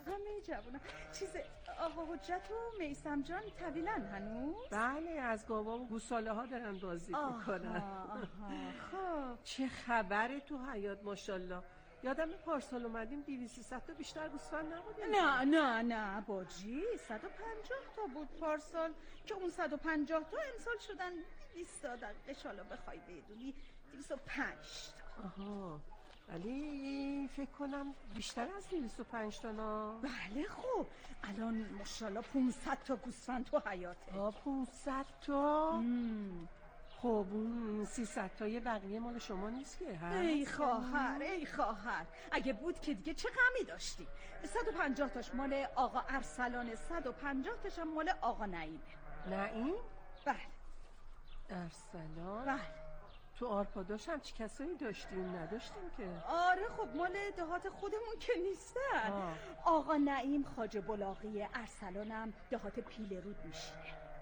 همه جوونا. آقا حجت و میثم جان طویلن هنوز؟ بله، از گاوا و گوساله ها دارن بازی میکنن. خب چه خبره تو حیات ماشاءالله؟ یادم پارسال اومدیم 200-300 تا بیشتر گوسفند نبودیم. نه باجی 150 تا بود پارسال که اون 150 تا امسال شدن 200 تا. دقیقه شالا بخوای بدونی 205 تا. آها، ولی فکر کنم بیشتر از 205 تا نا. بله خب الان ماشاءالله 500 تا گوسفند تو حیاته. 500 تا؟ خب اون 300 تای بقیه مال شما نیست که؟ ای خواهر اگه بود که دیگه چه غمی داشتی. 150 تاش مال آقا ارسلان، 150 تاش هم مال آقا نعیمه. نعیم؟ بله. ارسلان؟ بله. تو آرپاداش هم چی کسایی داشتیم؟ نداشتیم که. آره خب مال دهات خودمون که نیستن. آقا نعیم خواجه بلاغی، ارسلانم دهات پیل رود میشینه.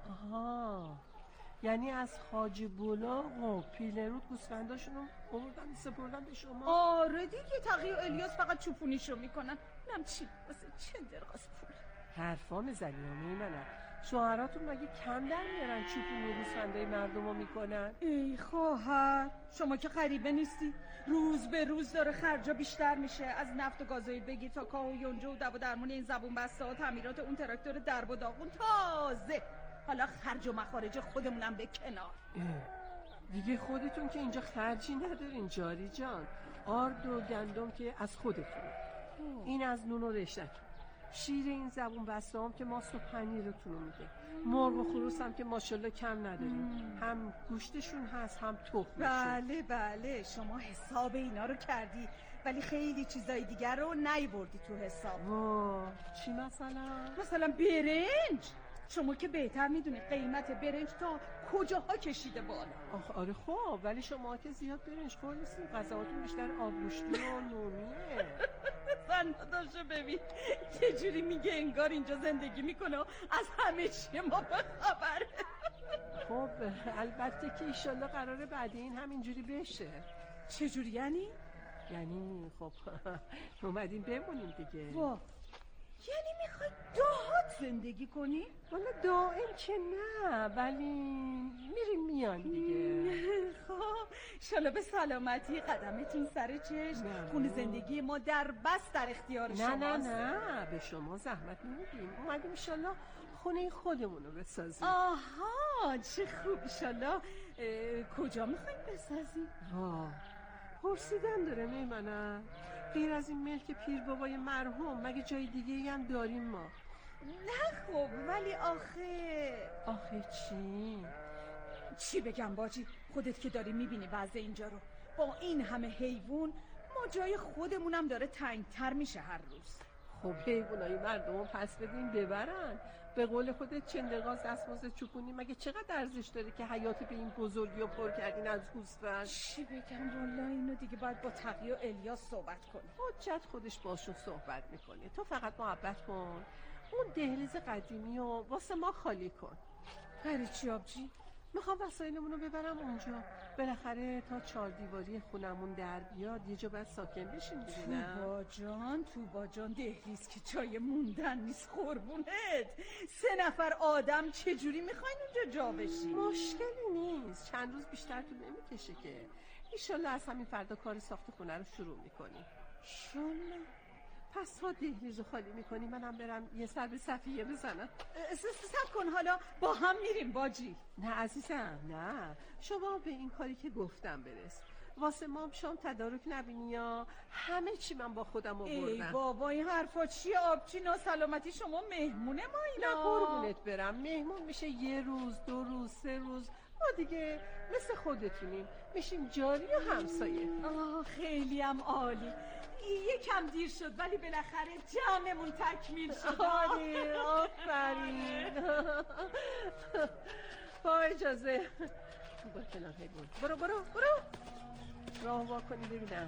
آها، یعنی از خواجه بلاغ و پیل رود گوسفنداشونو آوردن سپردن به شما؟ آره دیگه، تقی و الیاس فقط چوپونیشو میکنن. اینم چی واسه چند درقاس پول. حرفا میزنی منم. شوهراتون مگه کم در میارن چوپونی گوسفندای مردمو میکنن؟ ای خواهر شما که غریبه نیستی، روز به روز داره خرجا بیشتر میشه. از نفت و گازوئیل بگیر تا کاه و یونجه و دب و درمون این زبون بسته ها، تعمیرات اون تراکتور درب و داغون، تازه حالا خرج و مخارج خودمونم به کنار. دیگه خودتون که اینجا خرجی ندارین جاری جان. آرد و گندم که از خودتون، این از نون و رشتتون، شیر این زبون بسته هم که ماست و پنیرتون رو میده، مرغ و خروس هم که ماشاءالله کم نداریم، هم گوشتشون هست هم تخمشون. بله شما حساب اینا رو کردی، ولی خیلی چیزای دیگر رو نیوردی تو حساب. چی مثلا برنج. شما که بهتر میدونی قیمت برنج تا کجاها کشیده بالا. آره خب، ولی شما که زیاد برنج خور نیستین، غذاهاتون بیشتر آبگوشتی و نونیه. زنداداشو ببین یه جوری میگه انگار اینجا زندگی میکنه و از همه چی ما به خبره. خب البته که ایشالله قراره بعد این همینجوری بشه. چجوری یعنی خب اومدیم بمونیم دیگه. یعنی میخوای دهات زندگی کنی؟ والا دائم که نه، ولی میریم میان دیگه. خب شالا به سلامتی، قدمتون سر چشم. خونه زندگی ما در بس در اختیار شماست. نه به شما زحمت نمیدیم، اومدیم ایشالله خونه خودمونو بسازیم. آها چه خوب. ایشالله کجا میخوایم بسازیم؟ پرسیدن داره میمنم. غیر از این ملک پیر بابای مرحوم مگه جای دیگه هم داریم ما؟ نه خب ولی آخه چی بگم باجی، خودت که داری میبینی وضع اینجا رو، با این همه حیوان ما جای خودمونم داره تنگتر میشه هر روز. خب حیوانای مردمو پس بدین ببرن. به قول خودت چندقاز دستمزد چوپونی مگه چقدر ارزش داره که حیات به این بزرگی و پر کردین از گوسفند؟ چی بگم والا، اینو دیگه باید با تقی و الیاس صحبت کنی. حجت خودش باشون صحبت میکنه، تو فقط محبت کن. اون دهلیز قدیمی و واسه ما خالی کن. برای چی آبجی؟ میخوام وسایلمونو ببرم اونجا، بالاخره تا 4 دیواری خونمون در بیاد یه جا باید ساکن بشیم دیگه. نه توبا جان دهلیز که جای موندن نیست قربونت. 3 نفر آدم چجوری میخواین اونجا جا بشیم؟ مشکلی نیست، چند روز بیشتر طول نمیکشه که. ایشالله از همین فردا کار ساخت خونه رو شروع میکنیم. شالله. پس تا دهلیزو خالی میکنی منم برم یه سر به صفیه بزنم. صبر کن، حالا با هم میریم باجی. نه عزیزم نه، شما به این کاری که گفتم برس. واسه مام شام تدارک نبینی یا همه چی من با خودم آوردم. ای بابا این حرفا چیه آبچی؟ ناسلامتی شما مهمونه ما اینا. نه قربونت برم، مهمون میشه 1 روز 2 روز 3 روز، ما دیگه مثل خودتونیم، میشیم جاری و همسایه. خیلی هم عالی. یکم دیر شد ولی بالاخره جمعمون تکمیل شد. آفرین. با اجازه با کنار حیوان. برو راه وا کنی ببینم.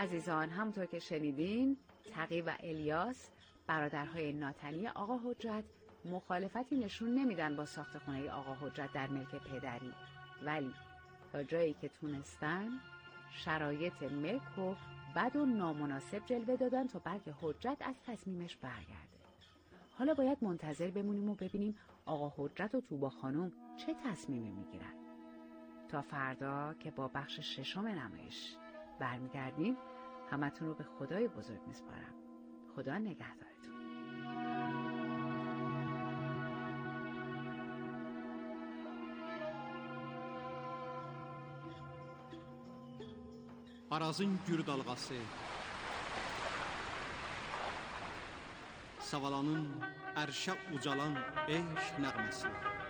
عزیزان، همونطور که شنیدین تقی و الیاس برادرهای ناتنی آقا حجت مخالفتی نشون نمیدن با ساخت خونه آقا حجت در ملک پدری، ولی تا جایی که تونستن شرایط ملک و بد و نامناسب جلوه دادن تا بلکه حجت از تصمیمش برگرده. حالا باید منتظر بمونیم و ببینیم آقا حجت و طوبا خانم چه تصمیمی میگیرن. تا فردا که با بخش 6 نمایش برمیگردیم، همتون رو به خدای بزرگ میسپارم. خدا نگهدارتون. Arazın gür dalğası, Savalanın ərşə ucalan eşq nəğməsi,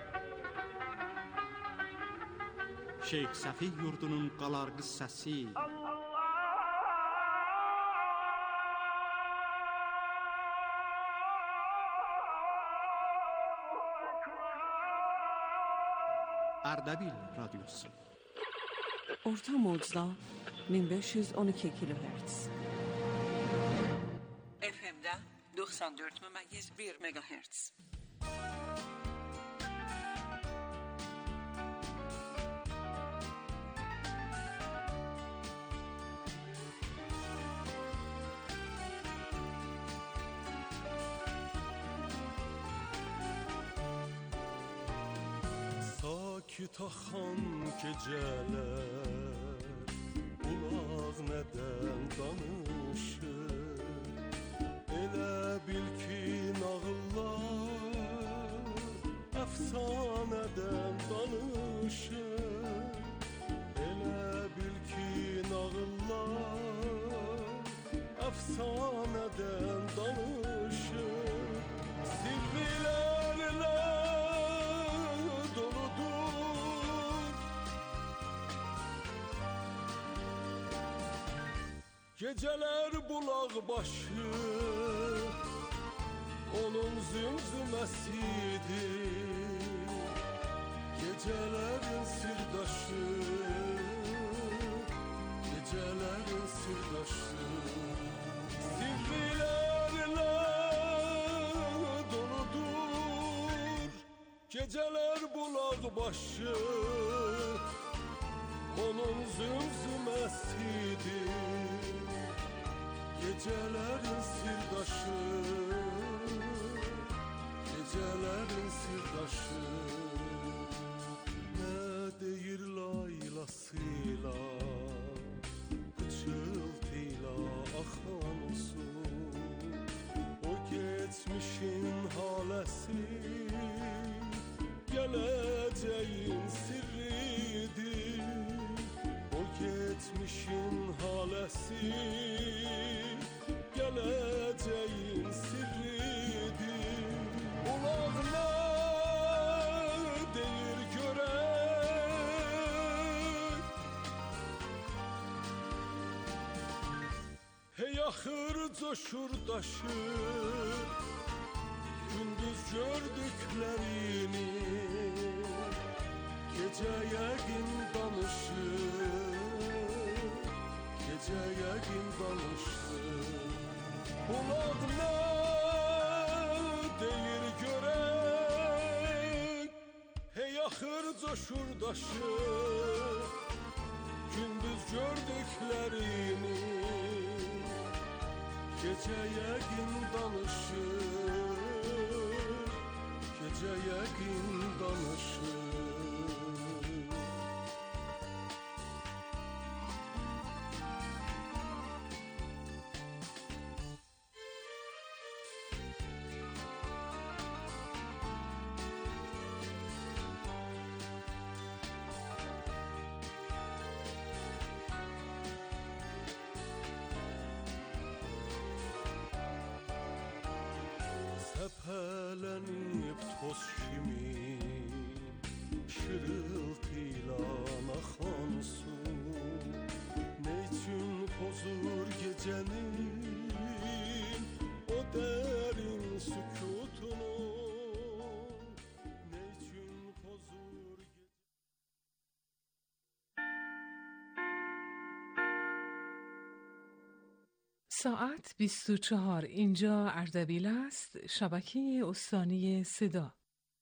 Şeyx Səfih yurdunun qalarğı səsi, Ərdəbil radyosu. Orta mocda 1512 kilohertz. FM'de 94,1 megahertz. Sakit axan gecələr, ulaq nədən danışır? Elə bil ki nağıllar əfsanədən danışır. Elə bil ki nağıllar əfsanədən danışır. Sirrilərlə geceler bulaq başı, onun zümzüməsidir. Gecelerin sirdaşı, gecelerin sirdaşı. Sirrilerle doludur geceler bulaq başı, onun zümzüməsidir. Gecelerin sirdaşı, gecelerin sirdaşı. Ne deyir laylasıyla, pıçıltıyla axan su. O geçmişin halesi, geleceğin sirridir. O geçmişin halesi, geleceğin sirridir. Ulaq nə deyir görək, hey axır coşur daşır, gündüz gördüklərini, gecə yəqin danışır, gecə yəqin danışır. Ulaq nə deyir görək, hey axır coşur daşır, gündüz gördüklərini, gecə yəqin danışır, gecə yəqin danışır. Səpələnib toz kimi, şırıltıyla axan su. Ne üçün pozur gecenin o derin sükutunu? Ne üçün pozur ساعت 24. اینجا اردبیل است، شبکه استانی صدا.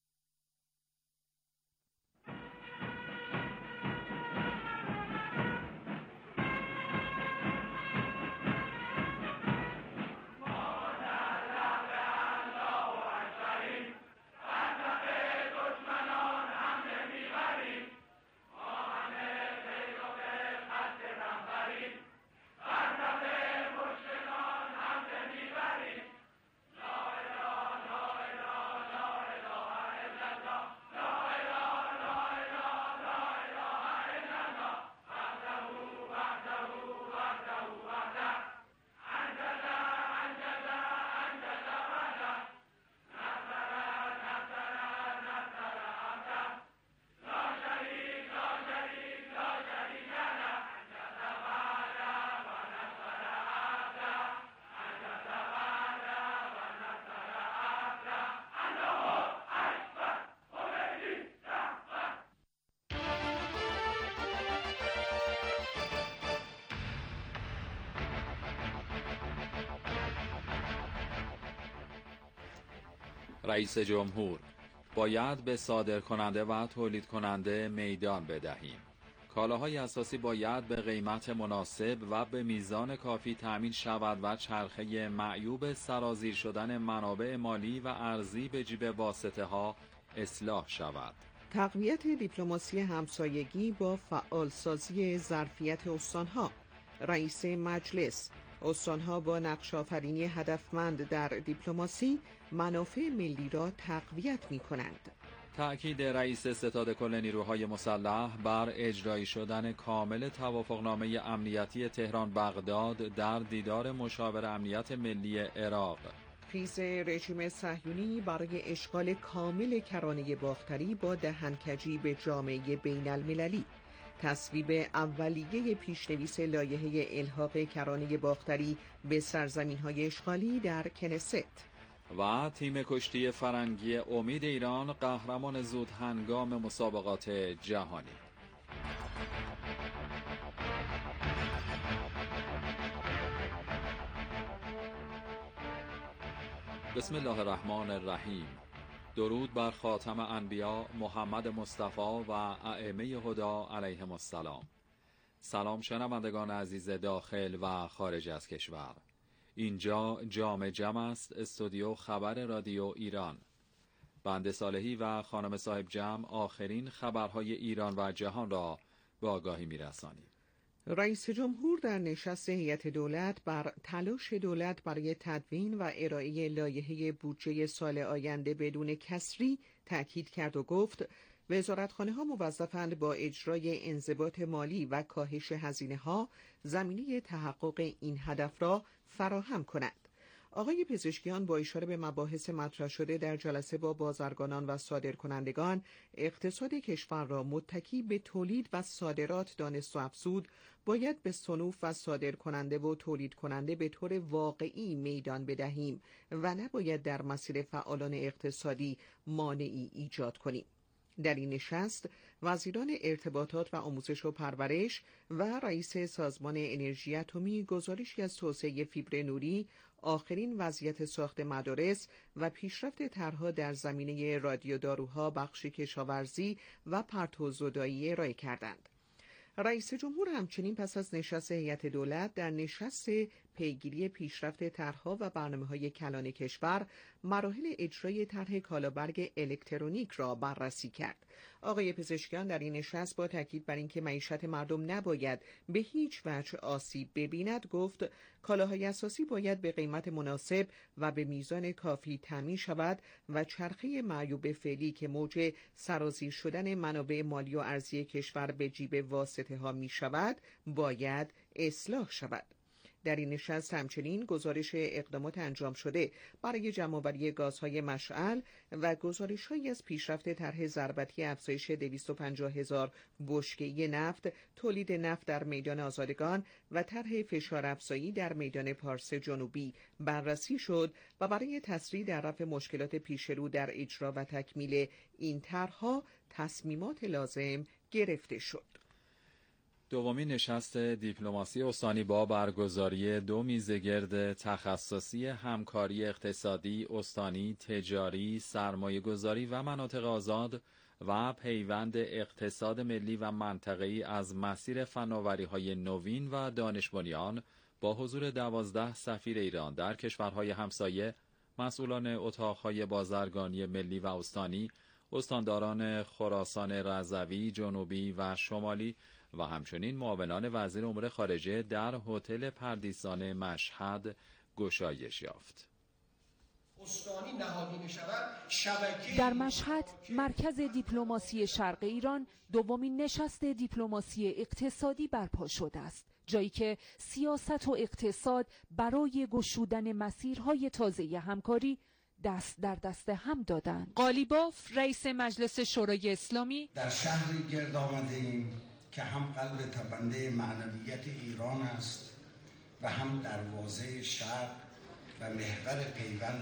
رئیس جمهور: باید به صادرکننده و تولید کننده میدان بدهیم. کالاهای اساسی باید به قیمت مناسب و به میزان کافی تأمین شود و چرخه معیوب سرازیر شدن منابع مالی و ارزی به جیب واسطه ها اصلاح شود. تقویت دیپلماسی همسایگی با فعالسازی ظرفیت استانها. رئیس مجلس: استانها با نقش‌آفرینی هدفمند در دیپلماسی منافع ملی را تقویت می‌کنند. تأکید رئیس ستاد کل نیروهای مسلح بر اجرایی شدن کامل توافقنامه امنیتی تهران بغداد در دیدار مشاور امنیت ملی عراق. خیز رژیم صهیونی برای اشغال کامل کرانه باختری با دهنکجی به جامعه بین المللی. تصویب اولیه پیشنویس لایحه الحاق کرانه باختری به سرزمین‌های اشغالی در کنست. و تیم کشتی فرنگی امید ایران قهرمان زود هنگام مسابقات جهانی. بسم الله الرحمن الرحیم. درود بر خاتم انبیا محمد مصطفی و ائمه هدا علیهم السلام. سلام شنوندگان عزیز داخل و خارج از کشور. اینجا جام جم است، استودیو خبر رادیو ایران. بنده صالحی و خانم صاحب جم آخرین خبرهای ایران و جهان را به آگاهی می‌رسانیم. رئیس جمهور در نشست هیئت دولت بر تلاش دولت برای تدوین و ارائه لایحه بودجه سال آینده بدون کسری تأکید کرد و گفت وزارتخانه‌ها موظفند با اجرای انضباط مالی و کاهش هزینه‌ها زمینه تحقق این هدف را فراهم کنند. آقای پزشکیان با اشاره به مباحث مطرح شده در جلسه با بازرگانان و صادرکنندگان اقتصاد کشور را متکی به تولید و صادرات دانست و افزود باید به صنوف و صادرکننده و تولید کننده به طور واقعی میدان بدهیم و نباید در مسیر فعالان اقتصادی مانعی ایجاد کنیم. در این نشست وزیران ارتباطات و آموزش و پرورش و رئیس سازمان انرژی اتمی گزارشی از توسعه فیبر نوری، آخرین وضعیت ساخت مدارس و پیشرفت طرحها در زمینه رادیوداروها، بخش کشاورزی و پرتوزدایی ارائه کردند. رئیس جمهور همچنین پس از نشست هیئت دولت در نشست پیگیری پیشرفت طرحها و برنامه‌های کلان کشور مراحل اجرای طرح کالابرگ الکترونیک را بررسی کرد. آقای پزشکیان در این نشست با تاکید بر اینکه معیشت مردم نباید به هیچ وجه آسیب ببیند گفت کالاهای اساسی باید به قیمت مناسب و به میزان کافی تامین شود و چرخه معیوب فعلی که موج سرازیر شدن منابع مالی و ارزی کشور به جیب واسطه ها می شود باید اصلاح شود. در این نشست همچنین گزارش اقدامات انجام شده برای جمع‌آوری گازهای مشعل و گزارش‌هایی از پیشرفت طرح ضربتی افزایش 250,000 بشکه نفت، تولید نفت در میدان آزادگان و طرح فشارافزایی در میدان پارس جنوبی بررسی شد و برای تسریع در رفع مشکلات پیشرو در اجرا و تکمیل این طرح‌ها تصمیمات لازم گرفته شد. دومین نشست دیپلماسی استانی با برگزاری 2 میزگرد تخصصی همکاری اقتصادی، استانی، تجاری، سرمایه‌گذاری و مناطق آزاد و پیوند اقتصاد ملی و منطقه‌ای از مسیر فناوری‌های نوین و دانش بنیان با حضور 12 سفیر ایران در کشورهای همسایه، مسئولان اتاق‌های بازرگانی ملی و استانی، استانداران خراسان رضوی، جنوبی و شمالی و همچنین معاونان وزیر امور خارجه در هتل پردیسان مشهد گشایش یافت. در مشهد، مرکز دیپلماسی شرق ایران دومین نشست دیپلماسی اقتصادی برپا شده است، جایی که سیاست و اقتصاد برای گشودن مسیرهای تازه همکاری دست در دست هم دادند. قالیباف، رئیس مجلس شورای اسلامی: در شهری گرد آمده ایم که هم قلب تپنده معنویت ایران است و هم دروازه شرق و محور پیوند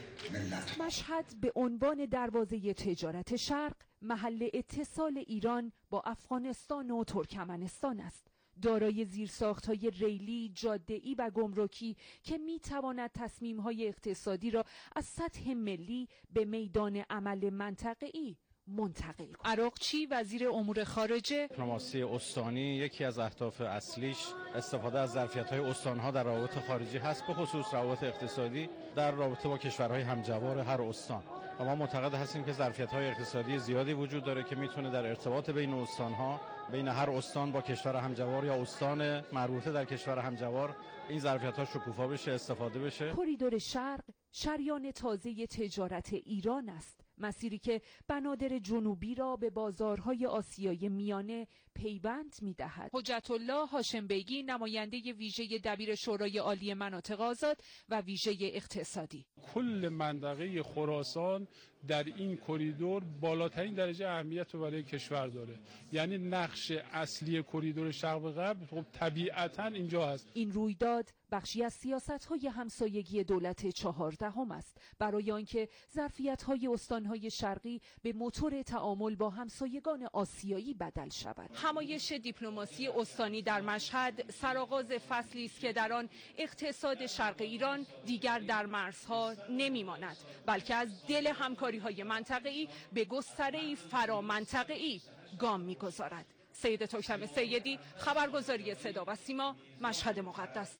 ملت. مشهد به عنوان دروازه تجارت شرق، محل اتصال ایران با افغانستان و ترکمنستان است، دارای زیرساخت‌های ریلی، جاده‌ای و گمرکی که می‌تواند تصمیم‌های اقتصادی را از سطح ملی به میدان عمل منطقه‌ای منتقل کند. عراقچی، وزیر امور خارجه: دیپلماسی استانی یکی از اهداف اصلیش استفاده از ظرفیت‌های استان‌ها در روابط خارجی هست، به خصوص روابط اقتصادی در رابطه با کشورهای همجوار هر استان. و ما معتقد هستیم که ظرفیت‌های اقتصادی زیادی وجود داره که میتونه در ارتباط بین استان‌ها، بین هر استان با کشور همجوار یا استان مربوطه در کشور همجوار، این ظرفیت‌ها شکوفا بشه، استفاده بشه. کریدور شرق شریان تازه تجارت ایران است، مسیری که بنادر جنوبی را به بازارهای آسیای میانه پیوند می‌دهد. حجت الله هاشم بیگی، نماینده ویژه دبیر شورای عالی مناطق آزاد و ویژه اقتصادی: کل منطقه خراسان در این کریدور بالاترین درجه اهمیت رو برای کشور داره، یعنی نقش اصلی کریدور شرق و غرب خب طبیعتاً اینجا هست. این رویداد بخشی از سیاست‌های همسایگی دولت 14 است برای آنکه ظرفیت‌های استان‌های شرقی به موتور تعامل با همسایگان آسیایی بدل شود. همایش دیپلماسی استانی در مشهد سرآغاز فصلی است که در آن اقتصاد شرق ایران دیگر در مرزها نمی‌ماند، بلکه از دل همکاری‌های منطقه‌ای به گستره‌ای فرامنطقه‌ای گام می‌گذارد. سید توکم سیدی، خبرگزاری صدا و سیما، مشهد مقدس.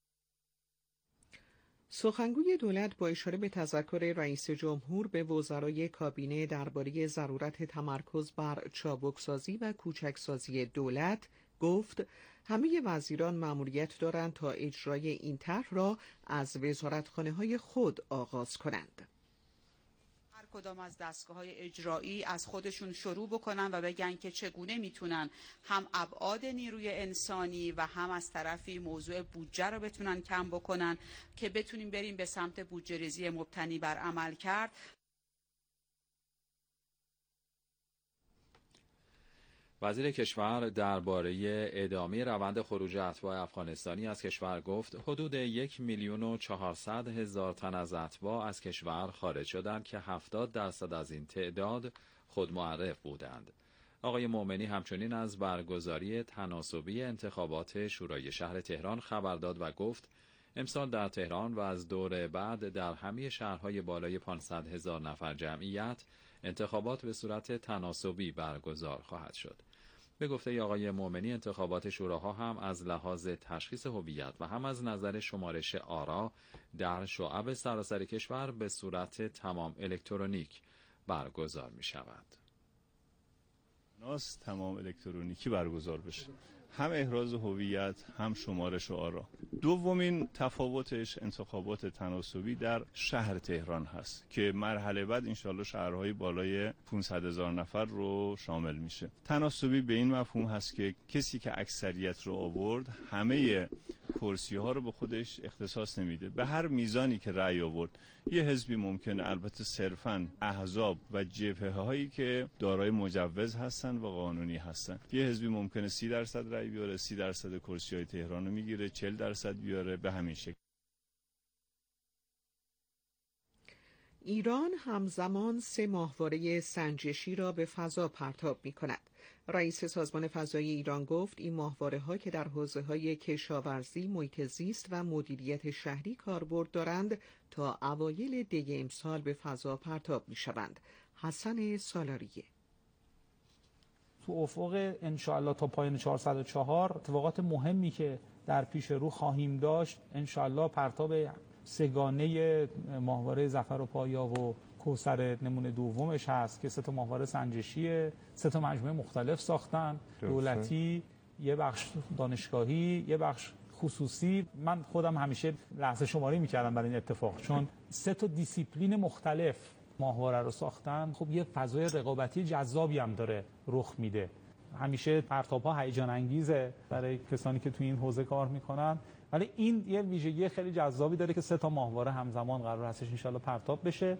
سخنگوی دولت با اشاره به تذکر رئیس جمهور به وزرای کابینه درباره ضرورت تمرکز بر چابکسازی و کوچکسازی دولت گفت همه وزیران مأموریت دارند تا اجرای این طرح را از وزارتخانه‌های خود آغاز کنند. کدام از دستگاه‌های اجرایی از خودشون شروع بکنن و بگن که چگونه میتونن هم ابعاد نیروی انسانی و هم از طرفی موضوع بودجه رو بتونن کم بکنن که بتونیم بریم به سمت بودجه ریزی مبتنی بر عمل کرد. وزیر کشور درباره ادامه روند خروج اتباع افغانستانی از کشور گفت حدود 1,400,000 تن از اتباع از کشور خارج شدند که 70% از این تعداد خود معرف بودند. آقای مومنی همچنین از برگزاری تناسبی انتخابات شورای شهر تهران خبر داد و گفت امسال در تهران و از دور بعد در همه شهرهای بالای 500,000 نفر جمعیت انتخابات به صورت تناسبی برگزار خواهد شد. به گفته آقای مومنی انتخابات شوراها هم از لحاظ تشخیص هویت و هم از نظر شمارش آرا در شعب سراسر کشور به صورت تمام الکترونیک برگزار می شود. تمام الکترونیکی برگزار بشه، هم احراز هویت هم شمارش آرا. دومین تفاوتش انتخابات تناسبی در شهر تهران هست که مرحله بعد انشالله شهرهای بالای 500,000 نفر رو شامل میشه. تناسبی به این مفهوم هست که کسی که اکثریت رو آورد همه کرسی ها رو به خودش اختصاص نمیده، به هر میزانی که رأی آورد. یه حزبی ممکنه البته صرفاً احزاب و جبهه هایی که دارای مجوز هستن و قانونی هستن، یه حزبی ممکنه 30% رأی بیاره، 30% کرسی های تهران رو میگیره، 40% بیاره، به همین شکل. ایران همزمان 3 ماهواره سنجشی را به فضا پرتاب می کند. رئیس سازمان فضایی ایران گفت این ماهواره‌ها که در حوزه‌های کشاورزی، محیط زیست و مدیریت شهری کاربرد دارند تا اوایل دی امسال به فضا پرتاب می‌شوند. حسن سالاریه. تو افق انشاءالله تا پایان 404 اتفاقات مهمی که در پیش رو خواهیم داشت، انشاءالله پرتاب 3 گانه ماهواره ظفر و پایا و کوثر نمونه دومش هست که 3 تا ماهواره سنجشیه، 3 تا مجموعه مختلف ساختن، دولتی، یه بخش دانشگاهی، یه بخش خصوصی. من خودم همیشه لحظه شماری میکردم برای این اتفاق، چون 3 تا دیسیپلین مختلف ماهواره رو ساختن. خب یه فضای رقابتی جذابی هم داره رخ میده. همیشه پرتاب‌ها هیجان انگیزه برای کسانی که توی این حوزه کار میکنن، ولی این یه ویژگی خیلی جذابی داره که 3 تا ماهواره همزمان قرار هستش انشالله پرتاب بشه.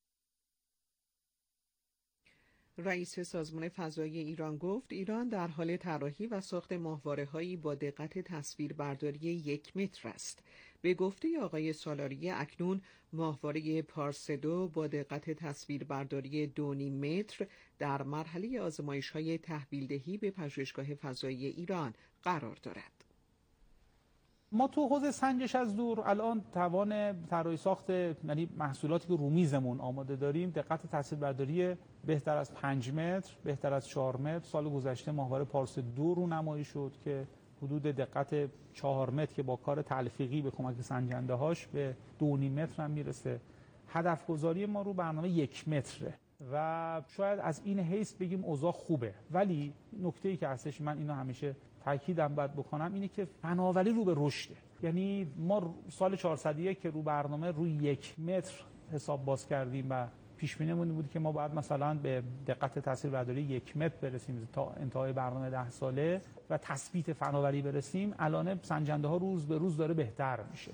رئیس سازمان فضایی ایران گفت ایران در حال طراحی و ساخت ماهواره‌هایی با دقت تصویربرداری 1 متر است. به گفته آقای سالاریه اکنون ماهواره پارس 2 با دقت تصویربرداری 2.5 متر در مرحله آزمایش‌های تحویل‌دهی به پژوهشگاه فضایی ایران قرار دارد. ما تو حوزه سنجش از دور الان توان طراحی ساخت، یعنی محصولاتی که رو میزمون آماده داریم، دقت تصویربرداری بهتر از 5 متر، بهتر از 4 متر. سال گذشته ماهواره پارس 2 رو نمایی شد که حدود دقت 4 متر که با کار تلفیقی به کمک سنجنده هاش به 2.5 متر هم میرسه. هدف گذاری ما رو برنامه 1 متره و شاید از این حیث بگیم اوضاع خوبه، ولی نکته‌ای که هستش من اینو همیشه تاکیدم باید بکنم اینه که فناوری رو به رشده. یعنی ما سال 401 که رو برنامه روی 1 متر حساب باز کردیم و پیش بینیمون بود که ما باید مثلا به دقت تصویربرداری 1 متر برسیم تا انتهای برنامه 10 ساله و تثبیت فناوری برسیم. الان سنجنده ها روز به روز داره بهتر میشه.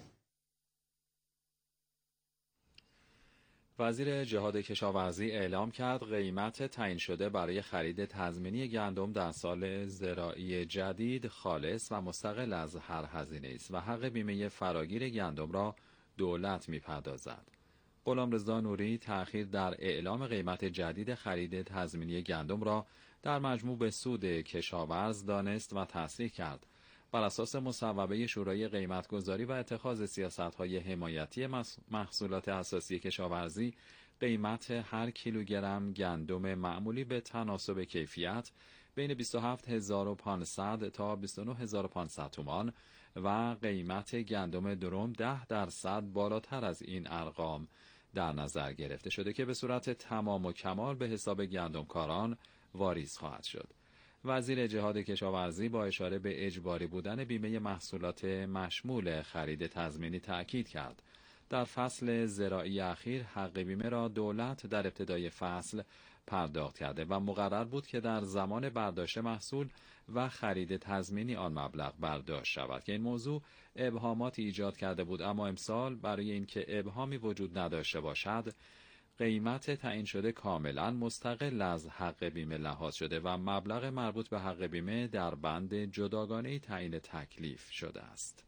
وزیر جهاد کشاورزی اعلام کرد قیمت تعیین شده برای خرید تضمینی گندم در سال زراعی جدید خالص و مستقل از هر هزینه است و حق بیمه فراگیر گندم را دولت می‌پردازد. غلامرضا نوری تأخیر در اعلام قیمت جدید خرید تضمینی گندم را در مجموع به سود کشاورز دانست و تصریح کرد. بر اساس مصوبه شورای قیمتگذاری و اتخاذ سیاست‌های حمایتی محصولات اساسی کشاورزی، قیمت هر کیلوگرم گندم معمولی به تناسب کیفیت بین 27500 تا 29500 تومان و قیمت گندم درم 10% بالاتر از این ارقام در نظر گرفته شده که به صورت تمام و کمال به حساب گندمکاران واریز خواهد شد. وزیر جهاد کشاورزی با اشاره به اجباری بودن بیمه محصولات مشمول خرید تضمینی تأکید کرد. در فصل زراعی اخیر حق بیمه را دولت در ابتدای فصل پرداخت کرده و مقرر بود که در زمان برداشت محصول و خرید تضمینی آن مبلغ برداشت شود که این موضوع ابهاماتی ایجاد کرده بود، اما امسال برای اینکه ابهامی وجود نداشته باشد قیمت تعیین شده کاملا مستقل از حق بیمه لحاظ شده و مبلغ مربوط به حق بیمه در بند جداگانه تعیین تکلیف شده است.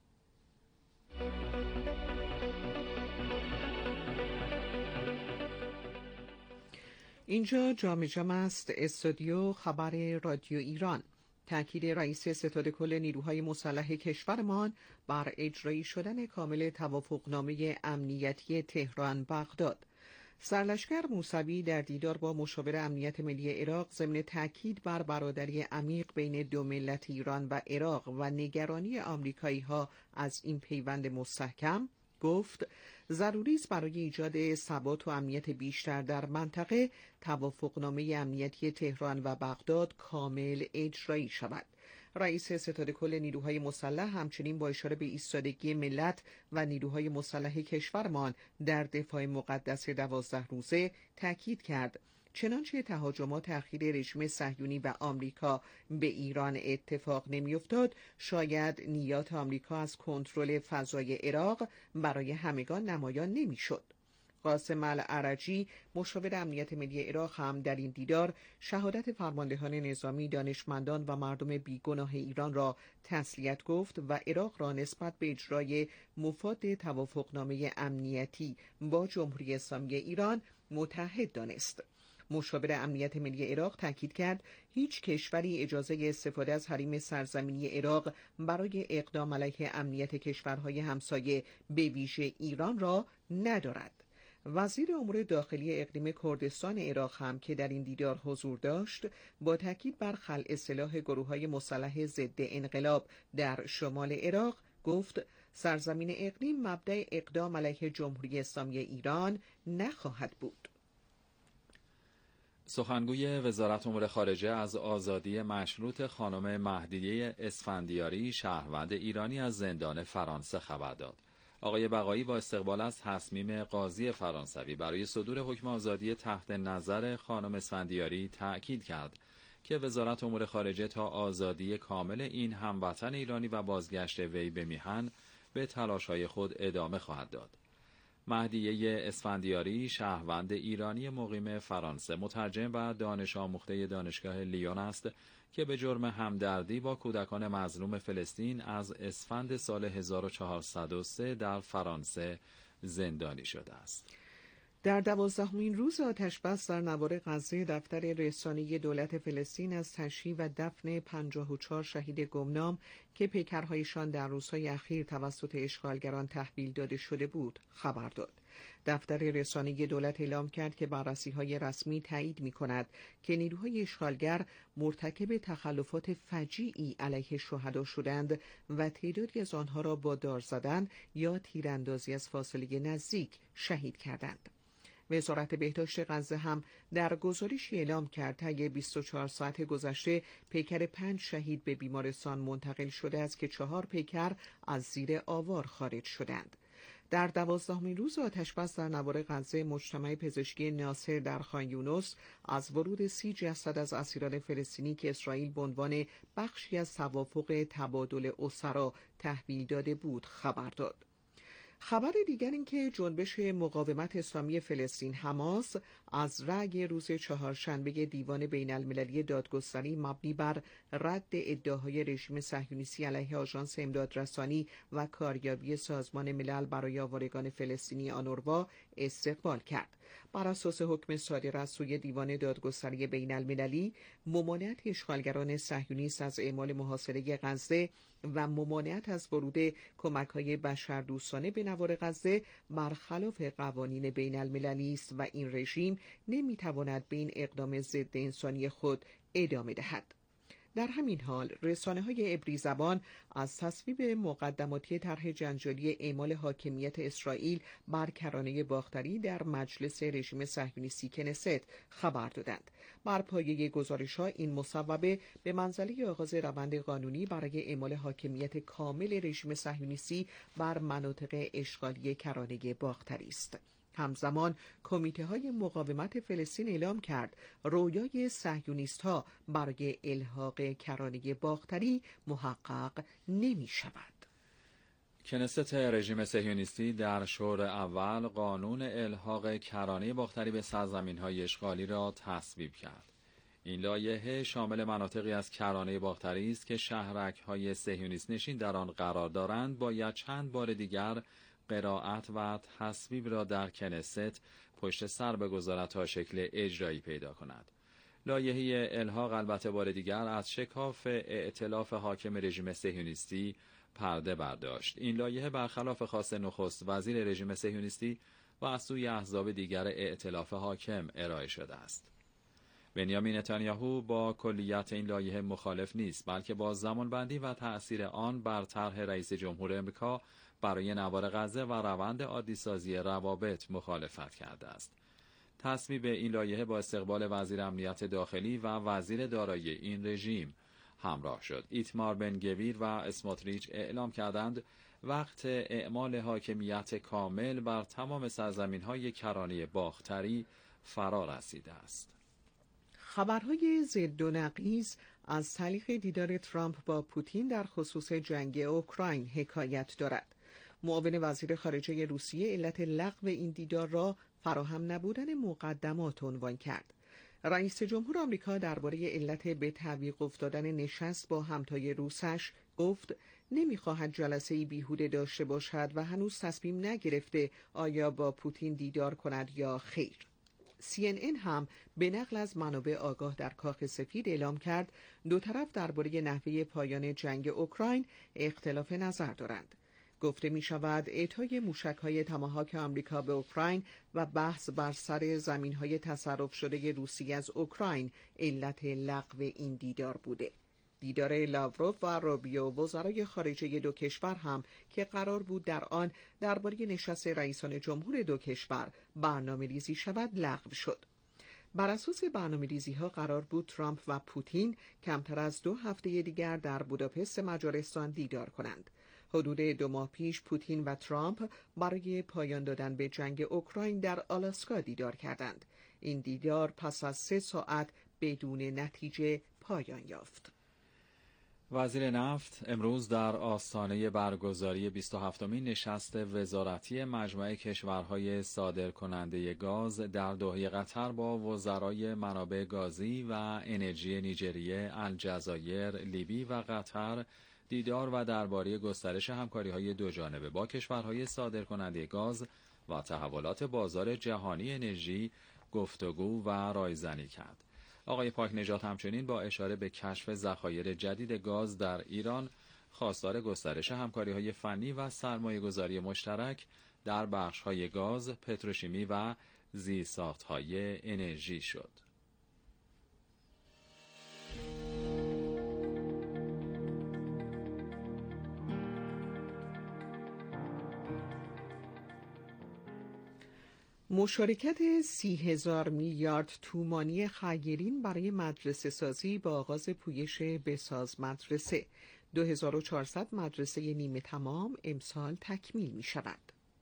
اینجا جام جم است، استودیو خبر رادیو ایران. تأکید رئیس ستاد کل نیروهای مسلح کشورمان بر اجرایی شدن کامل توافقنامه امنیتی تهران بغداد. سرلشکر موسوی در دیدار با مشاور امنیت ملی عراق ضمن تاکید بر برادری عمیق بین دو ملت ایران و عراق و نگرانی آمریکایی‌ها از این پیوند مستحکم گفت ضروری است برای ایجاد ثبات و امنیت بیشتر در منطقه توافقنامه امنیتی تهران و بغداد کامل اجرایی شود. رئیس ستاد کل نیروهای مسلح همچنین با اشاره به ایستادگی ملت و نیروهای مسلح کشورمان در دفاع مقدس 12 روزه تاکید کرد چنانچه تهاجمات اخیر رژیم صهیونی و آمریکا به ایران اتفاق نمی‌افتاد، شاید نیات آمریکا از کنترل فضای عراق برای همگان نمایان نمی‌شد. قاسم العرجی مشاور امنیت ملی عراق هم در این دیدار شهادت فرماندهان نظامی، دانشمندان و مردم بیگناه ایران را تسلیت گفت و عراق را نسبت به اجرای مفاد توافقنامه امنیتی با جمهوری اسلامی ایران متحد دانست. مشاور امنیت ملی عراق تاکید کرد هیچ کشوری اجازه استفاده از حریم سرزمینی عراق برای اقدام علیه امنیت کشورهای همسایه به ویژه ایران را ندارد. وزیر امور داخلی اقلیم کردستان عراق هم که در این دیدار حضور داشت، با تاکید بر خلع سلاح گروه‌های مسلح ضد انقلاب در شمال عراق گفت سرزمین اقلیم مبدأ اقدام علیه جمهوری اسلامی ایران نخواهد بود. سخنگوی وزارت امور خارجه از آزادی مشروط خانم مهدیه اسفندیاری، شهروند ایرانی از زندان فرانسه خبر داد. آقای بقایی با استقبال از تصمیم قاضی فرانسوی برای صدور حکم آزادی تحت نظر خانم اسفندیاری تأکید کرد که وزارت امور خارجه تا آزادی کامل این هموطن ایرانی و بازگشت وی به میهن به تلاش‌های خود ادامه خواهد داد. مهدیه اسفندیاری شهروند ایرانی مقیم فرانسه، مترجم و دانش آموخته دانشگاه لیون است که به جرم همدردی با کودکان مظلوم فلسطین از اسفند سال 1403 در فرانسه زندانی شده است. در 12مین روز آتش‌بس در نوار غزه، دفتر رسانه‌ای دولت فلسطین از تشییع و دفن 54 شهید گمنام که پیکرهایشان در روزهای اخیر توسط اشغالگران تحویل داده شده بود خبر داد. دفتر رسانه‌ای دولت اعلام کرد که بررسی‌های رسمی تایید می‌کند که نیروهای اشغالگر مرتکب تخلفات فجیعی علیه شهدا شدند و تعدادی از آنها را با دار زدن یا تیراندازی از فاصله نزدیک شهید کردند. وزارت بهداشت غزه هم در گزارشی اعلام کرد طی 24 ساعت گذشته پیکر 5 شهید به بیمارستان منتقل شده است که 4 پیکر از زیر آوار خارج شدند. در 12مین روز آتش‌بس در نوار غزه، مجتمع پزشکی ناصر در خان یونس از ورود 30 جسد از اسیران فلسطینی که اسرائیل به عنوان بخشی از توافق تبادل اسرا تحویل داده بود خبر داد. خبر دیگر این که جنبش مقاومت اسلامی فلسطین حماس از رأی روز چهارشنبه دیوان بین المللی دادگستری مبنی بر رد ادعاهای رژیم صهیونیستی علیه آژانس امدادرسانی و کاریابی سازمان ملل برای آوارگان فلسطینی آنوروا استقبال کرد. بر اساس حکم صادر از سوی دیوان دادگستری بین المللی، ممانعت اشغالگران صهیونیست از اعمال محاصره غزه و ممانعت از ورود کمک‌های بشردوستانه به نوار غزه برخلاف قوانین بین المللی است و این رژیم نمی‌تواند به این اقدام ضد انسانی خود ادامه دهد. در همین حال رسانه‌های عبری زبان از تصویب مقدماتی طرح جنجالی اعمال حاکمیت اسرائیل بر کرانه باختری در مجلس رژیم صهیونیستی کنست خبر دادند. بر پایه گزارش‌ها این مصوبه به منزله آغاز روند قانونی برای اعمال حاکمیت کامل رژیم صهیونیستی بر مناطق اشغالی کرانه باختری است. همزمان کمیته‌های مقاومت فلسطین اعلام کرد رویای صهیونیست‌ها برای الحاق کرانه باختری محقق نمی‌شود. کنست رژیم صهیونیستی در شور اول قانون الحاق کرانه باختری به سرزمین‌های اشغالی را تصویب کرد. این لایحه شامل مناطقی از کرانه باختری است که شهرک‌های صهیونیست نشین در آن قرار دارند باید چند بار دیگر قرائت و تصویب را در کنست پشت سر بگذارد تا شکل اجرایی پیدا کند. لایحه الحاق البته بار دیگر از شکاف ائتلاف حاکم رژیم صهیونیستی پرده برداشت. این لایحه برخلاف خواست نخست وزیر رژیم صهیونیستی و از سوی احزاب دیگر ائتلاف حاکم ارائه شده است. بنیامین نتانیاهو با کلیت این لایحه مخالف نیست، بلکه با زمانبندی و تأثیر آن بر طرح رئیس جمهور آمریکا برای نوار غزه و روند عادی‌سازی روابط مخالفت کرده است. تصویب این لایحه با استقبال وزیر امنیت داخلی و وزیر دارایی این رژیم همراه شد. ایتمار بن گویر و اسموتریچ اعلام کردند وقت اعمال حاکمیت کامل بر تمام سرزمین‌های کرانه باختری فرا رسیده است. خبرهای ضد و نقیض از تعلیق دیدار ترامپ با پوتین در خصوص جنگ اوکراین حکایت دارد. معاون وزیر خارجه روسیه علت لغو این دیدار را فراهم نبودن مقدمات عنوان کرد. رئیس جمهور آمریکا درباره علت به تعویق افتادن نشست با همتای روسش گفت نمی‌خواهد جلسه‌ای بیهوده داشته باشد و هنوز تصمیم نگرفته آیا با پوتین دیدار کند یا خیر. CNN هم به نقل از منابع آگاه در کاخ سفید اعلام کرد دو طرف درباره نحوه پایان جنگ اوکراین اختلاف نظر دارند. گفته می شود اعطای موشک‌های تاماهاک آمریکا به اوکراین و بحث بر سر زمین‌های تصرف شده روسیه از اوکراین علت لغو این دیدار بوده. دیدار لاوروف و روبیو وزرای خارجه دو کشور هم که قرار بود در آن درباره نشست رئیسان جمهور دو کشور برنامه‌ریزی شود لغو شد. بر اساس برنامه‌ریزی‌ها قرار بود ترامپ و پوتین کمتر از 2 هفته دیگر در بوداپست مجارستان دیدار کنند. حدود 2 ماه پیش پوتین و ترامپ برای پایان دادن به جنگ اوکراین در آلاسکا دیدار کردند. این دیدار پس از 3 ساعت بدون نتیجه پایان یافت. وزیر نفت امروز در آستانه برگزاری 27مین نشست وزارتی مجمع کشورهای صادرکننده گاز در دوحه قطر با وزرای منابع گازی و انرژی نیجریه، الجزایر، لیبی و قطر دیدار و درباره گسترش همکاری‌های دوجانبه با کشورهای صادرکننده گاز و تحولات بازار جهانی انرژی گفتگو و رایزنی کرد. آقای پاک نژاد همچنین با اشاره به کشف ذخایر جدید گاز در ایران خواستار گسترش همکاری‌های فنی و سرمایه‌گذاری مشترک در بخش‌های گاز، پتروشیمی و زیرساخت‌های انرژی شد. مشارکت 30,000 میلیارد تومانی خیرین برای مدرسه سازی با آغاز پویش بساز مدرسه. 2400 مدرسه نیمه تمام امسال تکمیل می شود.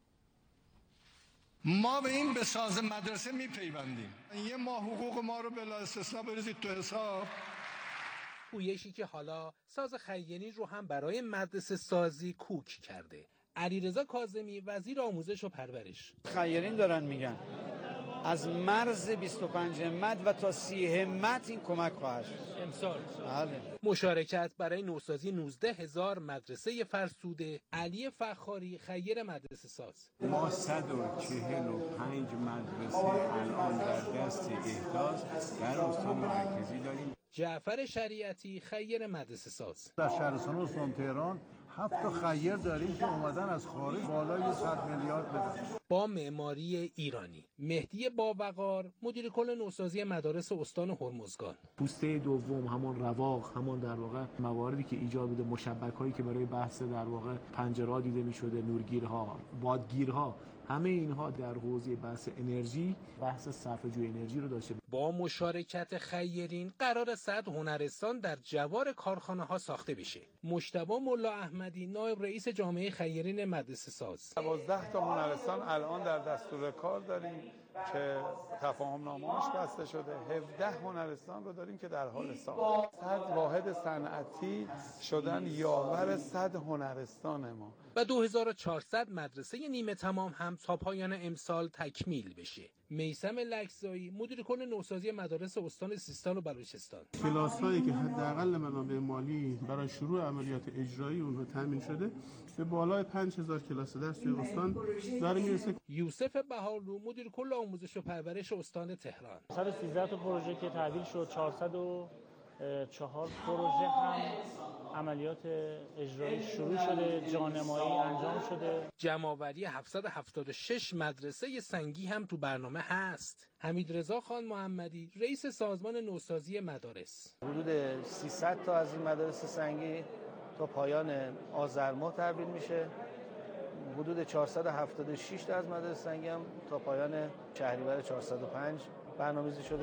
ما به این بساز مدرسه می پیوندیم. یه ماه حقوق ما رو بلا استثنا بریزید تو حساب. پویشی که حالا ساز خیرین رو هم برای مدرسه سازی کوک کرده. علیرضا کاظمی وزیر آموزش و پرورش: خیرین دارن میگن از مرز 25 همت و تا 30 همت این کمک خواهد شد امسال. بله. مشارکت برای نوسازی 19,000 مدرسه فرسوده. علی فخاری خیر مدرسه ساز: ما 145 مدرسه الان در دست احداث در استان مرکزی داریم. جعفر شریعتی خیر مدرسه ساز: در شهرستان استان تهران 7 تا خیر داریم که اومدن از خارج بالای 100 میلیارد بدن. با معماری ایرانی. مهدی باوقار مدیر کل نوسازی مدارس استان هرمزگان: پوسته دوم، همان رواق، همان در واقع مواردی که ایجاد بوده، مشبکهایی که برای بحث در واقع پنجره‌ها دیده می‌شده، نورگیرها، بادگیرها، همه اینها در حوزه بحث انرژی، بحث صرفه‌جویی انرژی رو داشته. با مشارکت خیرین قرار 100 هنرستان در جوار کارخانه‌ها ساخته بشه. مجتبی ملا احمدی نایب رئیس جامعه خیرین مدرسه ساز: 12 تا هنرستان الان در دستور کار داریم که تفاهم نامه‌اش بسته شده. 17 هنرستان رو داریم که در حال ساخت. 100 واحد صنعتی شدن یاور 100 هنرستان ما. و 2400 مدرسه نیمه تمام هم تا پایان امسال تکمیل بشه. میثم لکزایی مدیر کل نوسازی مدارس استان سیستان و بلوچستان: کلاس‌هایی که حداقل منابع مالی برای شروع عملیات اجرایی اونها تامین شده به بالای 5000 کلاس درس توی استان داره میرسه. یوسف بهارلو مدیر کل آموزش و پرورش استان تهران: 113 تا پروژه که تحویل شد، 404 پروژه هم عملیات اجرایی شروع شده، جانمایی انجام شده. جمع‌آوری 776 مدرسه سنگی هم تو برنامه هست. حمیدرضا خان محمدی رئیس سازمان نوسازی مدارس: حدود 300 تا از این مدارس سنگی تا پایان آذر ماه تحویل میشه. حدود 476 تا از مدارس سنگی هم تا پایان شهریور 405 برنامه‌ریزی شده.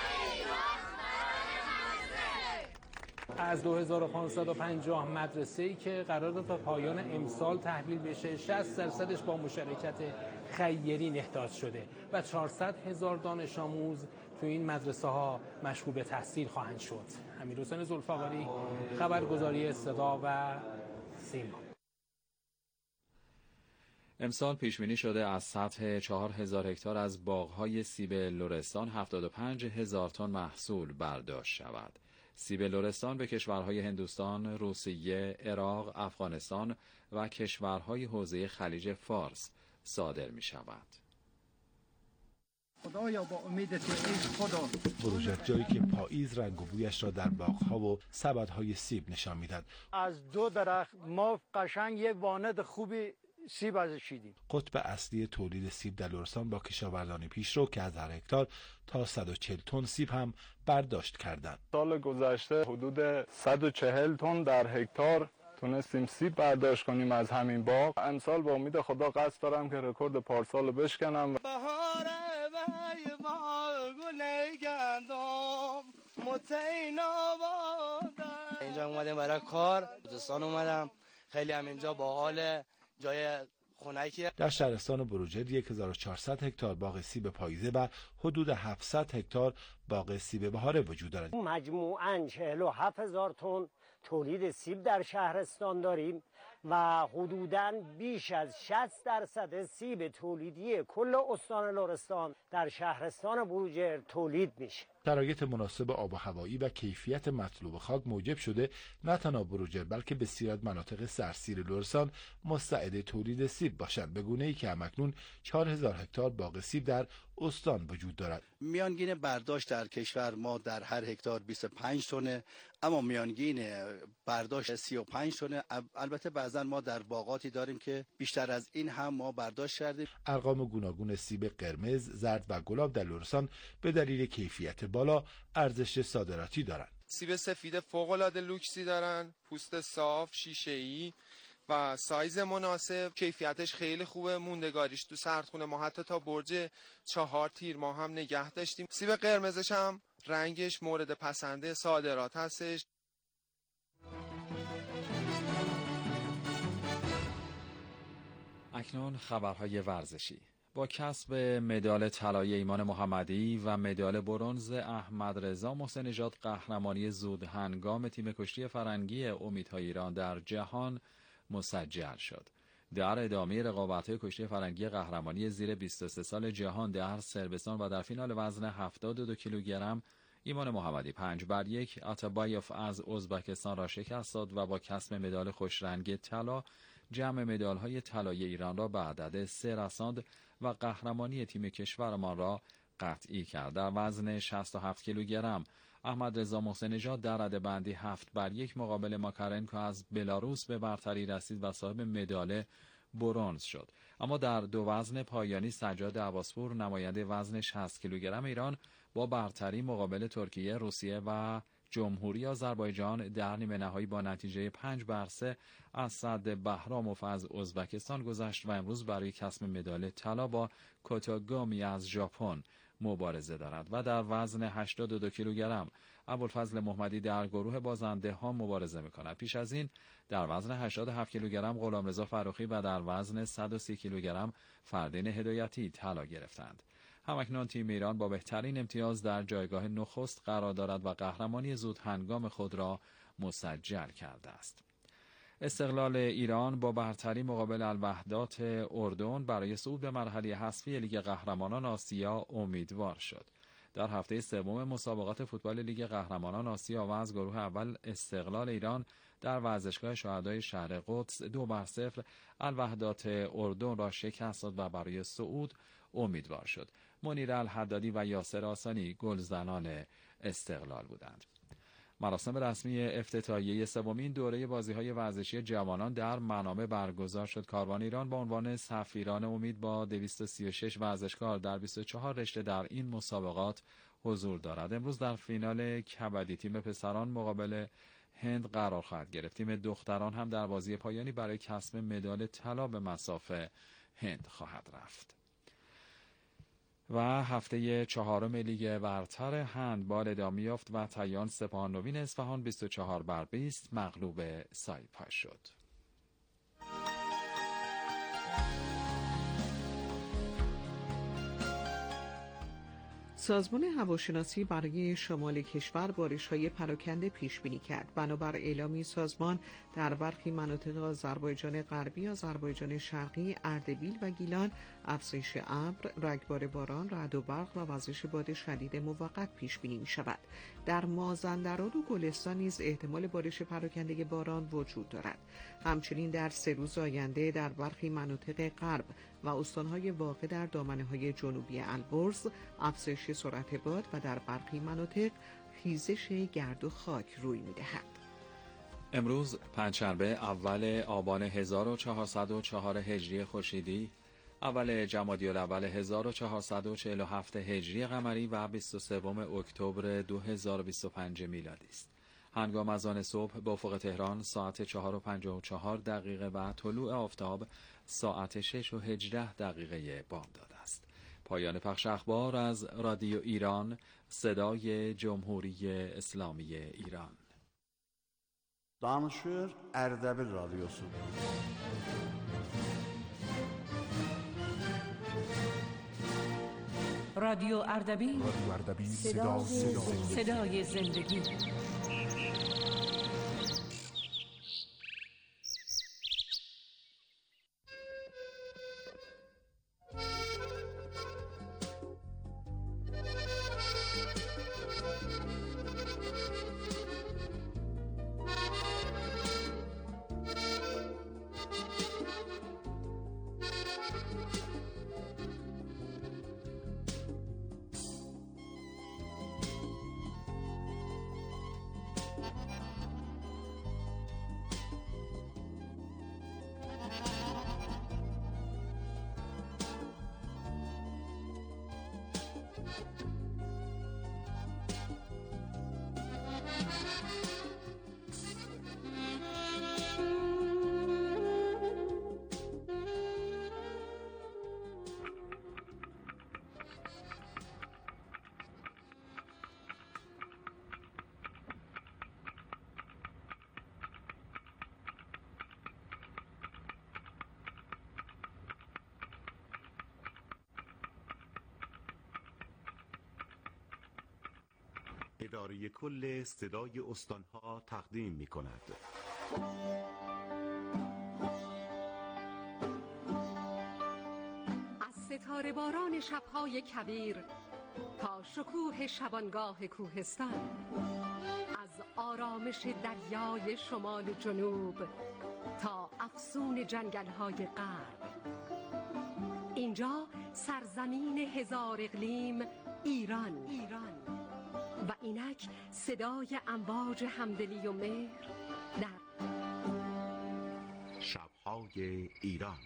از 2550 مدرسه‌ای که قرار تا پایان امسال تحویل بشه، 60% با مشارکت خیرین احداث شده و 400,000 دانش آموز تو این مدرسه ها مشغول به تحصیل خواهند شد. امیرحسین ذوالفقاری، خبرگزاری صدا و سیما. امسال پیشبینی شده از سطح 4000 هکتار از باغ‌های سیب لرستان 75,000 تن محصول برداشت شود. سیب لرستان به کشورهای هندوستان، روسیه، عراق، افغانستان و کشورهای حوزه خلیج فارس صادر می شود. خدایا با امید ای خدا بروژر جایی که پاییز رنگ و بویش را در باغ‌ها و سبدهای سیب نشان می‌دهد. از 2 درخت ما قشنگ یک واند خوبی سیب ازش چیدیم. قطب اصلی تولید سیب در لرستان با کشاورزان پیشرو که از هر هکتار تا 140 تن سیب هم برداشت کردند. سال گذشته حدود 140 تن در هکتار تونستیم سیب برداشت کنیم از همین باغ. امسال با امید خدا قصد دارم که رکورد پارسال رو بشکنم. اینجا اومدم برای کار، دوستان اومدم، خیلی هم اینجا باحال، جای خنکیه. در شهرستان بروجرد 1400 هکتار باغ سیب پاییزه و حدود 700 هکتار باغ سیب بهاره وجود دارد. مجموعاً 47,000 تن تولید سیب در شهرستان داریم و حدوداً بیش از 60% سیب تولیدی کل استان لرستان در شهرستان بروجرد تولید میشه. شرایط مناسب آب و هوایی و کیفیت مطلوب خاک موجب شده نه تنها بروجرد بلکه بسیاری از مناطق سرسیر لرستان مستعد تولید سیب باشند، به گونه‌ای که همکنون 4000 هکتار باغ سیب در استان وجود دارد. میانگین برداشت در کشور ما در هر هکتار 25 تنه، اما میانگین برداشت 35 تنه. البته بعضا ما در باغاتی داریم که بیشتر از این هم ما برداشت کردیم. ارقام گوناگون سیب قرمز، زرد و گلاب در لرستان به دلیل کیفیت بالا ارزش صادراتی دارند. سیب سفید فوق‌العاده لوکسی دارن، پوست صاف، شیشه‌ای و سایز مناسب. کیفیتش خیلی خوبه، موندگاریش تو سردخونه ما حتی تا برج 4 تیر ما هم نگه داشتیم. سیب قرمزش هم رنگش مورد پسنده صادرات هستش. اکنون خبرهای ورزشی. با کسب مدال طلای ایمان محمدی و مدال برنز احمد رضا محسن نژاد قهرمانی زود هنگام تیم کشتی فرنگی امیدهای ایران در جهان مسجل شد. در ادامه رقابت‌های کشتی فرنگی قهرمانی زیر 23 سال جهان در صربستان و در فینال وزن 72 کیلوگرم ایمان محمدی 5-1 آتابایوف از ازبکستان را شکست داد و با کسب مدال خوشرنگ طلا جمع مدال‌های طلای ایران را به عدد 3 رساند و قهرمانی تیم کشورمان را قطعی کرد. در وزن 67 کیلوگرم احمد رضا محسن نژاد در رده‌بندی 7-1 مقابل ماکارنکو از بلاروس به برتری رسید و صاحب مدال برنز شد. اما در دو وزن پایانی سجاد عباسپور نماینده وزن 60 کیلوگرم ایران با برتری مقابل ترکیه، روسیه و جمهوری آذربایجان در نیمه نهایی با نتیجه 5-3 از صد بهراموف از ازبکستان گذشت و امروز برای کسب مدال طلا با کوتاگامی از ژاپن مبارزه دارد و در وزن 82 کیلوگرم ابوالفضل محمدی در گروه بازنده ها مبارزه می‌کند. پیش از این در وزن 87 کیلوگرم غلامرضا فروخی و در وزن 130 کیلوگرم فردین هدایتی طلا گرفتند. همکنون تیم ایران با بهترین امتیاز در جایگاه نخست قرار دارد و قهرمانی زود هنگام خود را مسجل کرده است. استقلال ایران با برتری مقابل الوحدات اردن برای صعود به مرحله حذفی لیگ قهرمانان آسیا امیدوار شد. در هفته سوم مسابقات فوتبال لیگ قهرمانان آسیا و از گروه اول استقلال ایران در ورزشگاه شهدای شهر قدس 2-0 الوحدات اردن را شکست داد و برای صعود امیدوار شد. منیر الحدادی و یاسر آسانی گلزنان استقلال بودند. مراسم رسمی افتتاحیه سومین دوره بازی‌های ورزشی جوانان در منامه برگزار شد. کاروان ایران با عنوان سفیران امید با 236 ورزشکار در 24 رشته در این مسابقات حضور دارد. امروز در فینال کبدی تیم پسران مقابل هند قرار خواهد گرفت. تیم دختران هم در بازی پایانی برای کسب مدال طلا به مصاف هند خواهد رفت. و هفته چهارم لیگ برتر هندبال ادامه یافت و تیان سپاهان نوین اصفهان 24-20 مغلوب سایپا شد. سازمان هواشناسی برای شمال کشور بارش‌های پراکنده پیش بینی کرد. بنابر اعلامی سازمان در برخی مناطق آذربایجان غربی، آذربایجان شرقی، اردبیل و گیلان افزایش ابر، رگبار باران، رعد و برق و وزش باد شدید موقت پیش بینی می‌شود. در مازندران و گلستان نیز احتمال بارش پراکنده باران وجود دارد. همچنین در 3 روز آینده در برخی مناطق غرب و استان‌های واقع در دامنه‌های جنوبی البرز افزایش سرعت باد و در برخی مناطق خیزش گرد و خاک روی می‌دهد. امروز پنجشنبه اول آبان 1404 هجری خورشیدی، اول جمادی الاول 1447 هجری قمری و 23 اکتبر 2025 میلادی است. هنگام اذان صبح به افق تهران ساعت 4:54 و طلوع آفتاب ساعت 6:18 بامداد است. پایان پخش اخبار از رادیو ایران، صدای جمهوری اسلامی ایران. Danışır Erdebil Radyosu. رادیو اردبیل، صدای زندگی. اداره کل صدای استانها تقدیم می کند. از ستاره باران شبهای کویر تا شکوه شبانگاه کوهستان، از آرامش دریای شمال و جنوب تا افسون جنگل‌های غرب، اینجا سرزمین هزار اقلیم ایران و اینک صدای امواج همدلی و مهر در شب‌های ایران.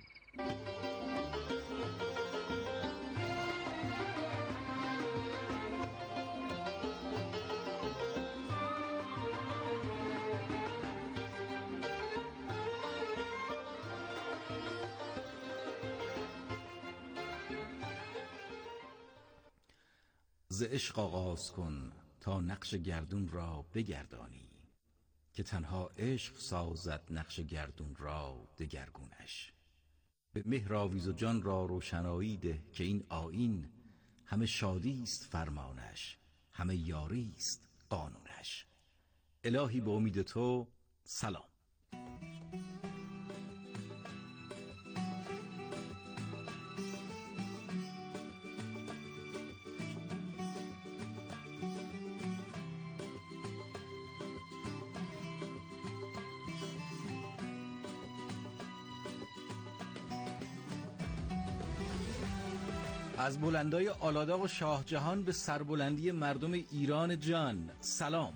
ز عشق آغاز کن تا نقش گردون را بگردانی، که تنها عشق سازد نقش گردون را دگرگونش. به مهر آویز و جان را روشنایی ده، که این آیین همه شادی است فرمانش، همه یاری است قانونش. الهی به امید تو سلام. از بلندای آلاداغ و شاه جهان به سربلندی مردم ایران جان سلام.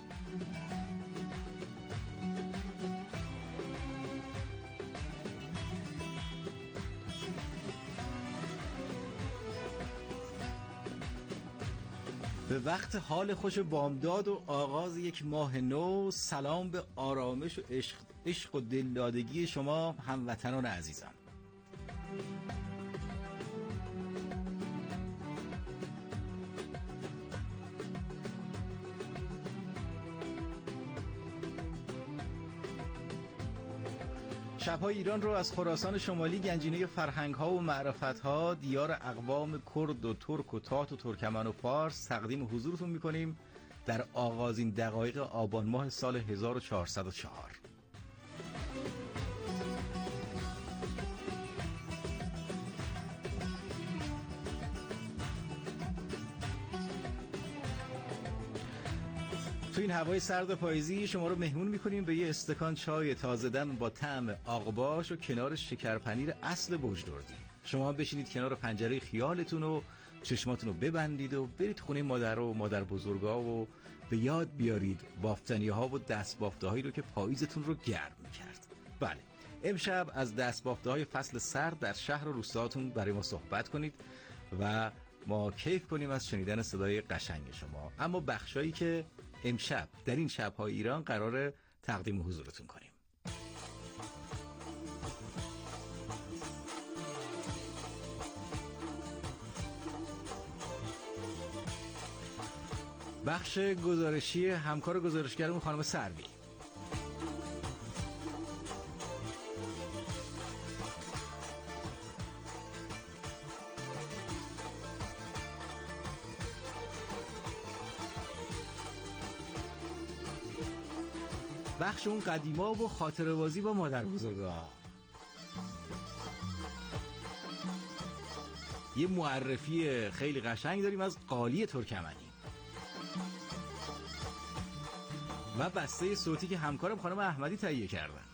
به وقت حال خوش بامداد و آغاز یک ماه نو، سلام به آرامش و عشق و دلدادگی شما هموطنان عزیزم. شب‌های ایران رو از خراسان شمالی، گنجینه فرهنگ‌ها و معرفت‌ها، دیار اقوام کرد و ترک و تات و ترکمن و فارس تقدیم حضورتون می‌کنیم در آغازین دقایق آبان ماه سال 1404. تو این هوای سرد پاییزی شما رو مهمون میکنیم به یه استکان چای تازه‌دم با طعم آغباش و کنار شکرپنیر اصل بوجدردی. شما بشینید کنار پنجره خیالتون و چشماتون رو ببندید و برید خونه مادر و مادر بزرگا و به یاد بیارید بافتنی‌ها و دستبافته‌هایی رو که پاییزتون رو گرم میکرد. بله، امشب از دستبافته‌های فصل سرد در شهر و روستاتون برای ما صحبت کنید و ما کیف کنیم از شنیدن صدای قشنگ شما. اما بخشایی که امشب در این شب‌های ایران قرار تقدیم حضورتون کنیم. بخش گزارشی همکار گزارشگرمون خانم سروی. بخش اون قدیما و خاطره‌بازی با مادر بزرگا. یه معرفی خیلی قشنگ داریم از قالی ترکمنی و بسته صوتی که همکارم خانم احمدی تهیه کردن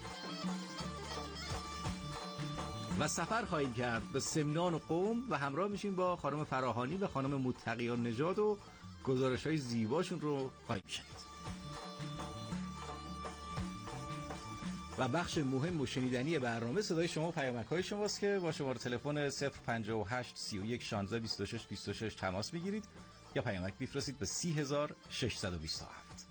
و سفر خواهیم کرد به سمنان و قم و همراه میشیم با خانم فراهانی و خانم متقیان نژاد و گزارش‌های زیباشون رو خواهیم شنید. و بخش مهم و شنیدنی برنامه صدای شما و پیامک‌های شماست که با شماره تلفن 058 31 16 26 26 تماس میگیرید یا پیامک بفرستید به 30627.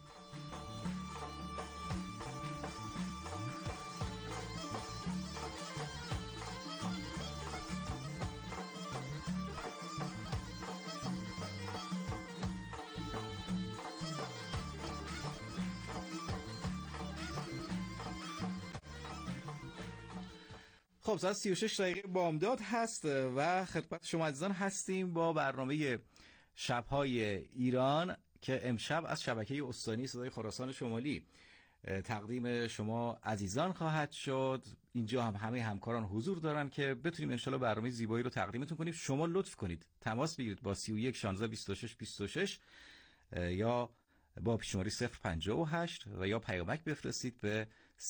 خب ساعت 36 دقیقه بامداد هست و خدمت شما عزیزان هستیم با برنامه شب‌های ایران که امشب از شبکه استانی صدای خراسان شمالی تقدیم شما عزیزان خواهد شد. اینجا هم همه همکاران حضور دارن که بتونیم انشالله برنامه زیبایی رو تقدیمتون کنیم. شما لطف کنید تماس بگیرید با 31 16 26 26 یا با شماره 058 و یا پیامک بفرستید به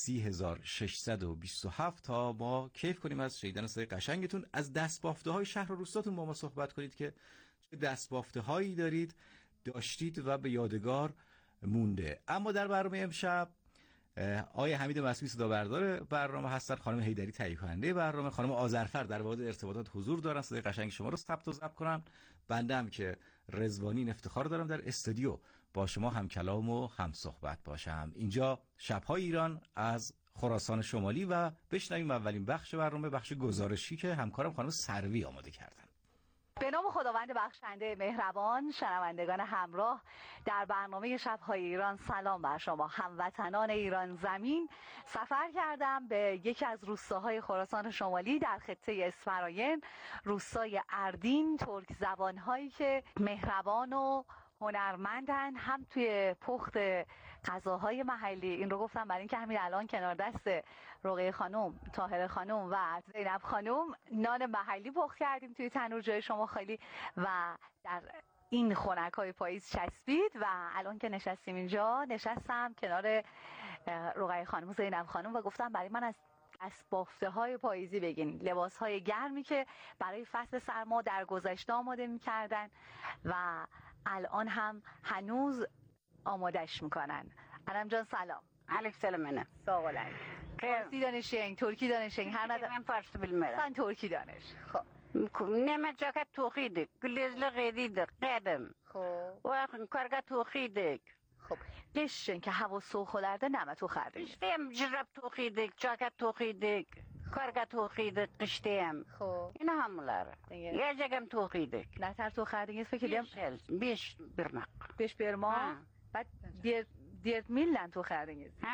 30627 تا ما کیف کنیم از شنیدن صدای قشنگتون. از دستبافته‌های شهر و روستاتون با ما صحبت کنید که چه دستبافته‌هایی داشتید و به یادگار مونده. اما در برنامه امشب آقای حمید مسمی صدابردار برنامه هستن، خانم حیدری تهیه کننده برنامه، خانم آذرفر در واحد ارتباطات حضور دارن صدای قشنگ شما رو ثبت و ضبط کنن. بنده هم که رضوانی افتخار دارم در استودیو با شما هم کلام و هم صحبت باشم. اینجا شب‌های ایران از خراسان شمالی و بشنویم اولین بخش برنامه، بخش گزارشی که همکارم خانم سروی آماده کردن. به نام خداوند بخشنده مهربان، شنوندگان همراه در برنامه شب‌های ایران سلام بر شما هموطنان ایران زمین. سفر کردم به یکی از روستاهای خراسان شمالی در خطه اسفراین، روستای اردین. ترک زبان‌هایی که مهربان و هنرمندن هم توی پخت غذاهای محلی. این رو گفتم برای اینکه همین الان کنار دست رقیه خانم، طاهره خانم و زینب خانم نان محلی پخت کردیم توی تنور جای شما خالی و در این خنک‌های پاییز چسبید و الان که نشستیم اینجا نشستم کنار رقیه خانم، زینب خانم و گفتم برای من از دستبافته‌های پاییزی بگین، لباس‌های گرمی که برای فصل سرما در گذشته آماده می‌کردن و الان هم هنوز آمادش میکنن. علم جان سلام. علیک سلام منه. سلام علیک. فارسی دانشین، ترکی دانشین، هر نظر من فارسی bilmiyorum. Sen ترکی دانش. خب. نمت جاکت توخیدک، گلیزل غیدیدک، قدم. خب. و کارگاه توخیدک. خب. قشن که هوا soğuqlarda نمت تو خردی. قشتیم جرب توخیدک، جاکت توخیدک. کارگاه توخیدک قشتیم. خب. اینا همونlar. یه جگم توخیدک. نه تر تو خردینگیز فکر کردم. بیش برمق. بیش برمق. بعد دیرت میلن تو خردینگیز. ها؟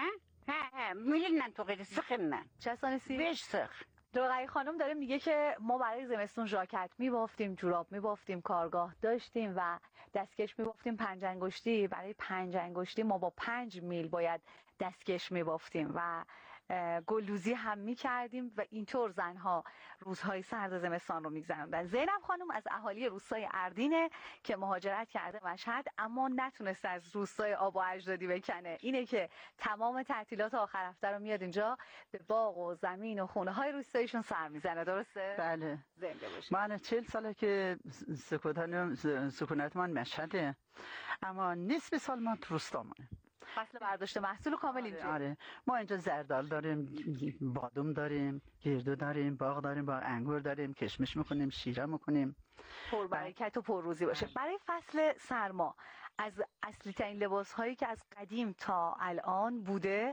ها میلینن تو قیده سخنن چه سانسی؟ بیش سخ رقیه خانم داره میگه که ما برای زمستون ژاکت میبافتیم، جوراب میبافتیم، کارگاه داشتیم و دستکش میبافتیم 5 انگشتی. برای 5 انگشتی ما با 5 میل باید دستکش میبافتیم و گلدوزی هم میکردیم و اینطور زنها روزهای سرد زمستان رو میگذروندن. زینب خانم از اهالی روستای اردینه که مهاجرت کرده مشهد اما نتونسته از روستای آب و اجدادی بکنه. اینه که تمام تعطیلات آخر هفته رو میاد اینجا به باغ و زمین و خونه های روستایشون سر میزنه. درسته؟ بله. زنده باشید. من 40 ساله که سکونت من مشهده، اما نصف سال من تو روستامونه. فصل برداشت محصول کامل اینجا. آره ما اینجا زردال داریم، بادام داریم، گردو داریم، باغ داریم، باغ انگور داریم، کشمش میکنیم، شیره میکنیم. پربرکت و پرروزی باشه. برای فصل سرما از اصلی ترین لباس هایی که از قدیم تا الان بوده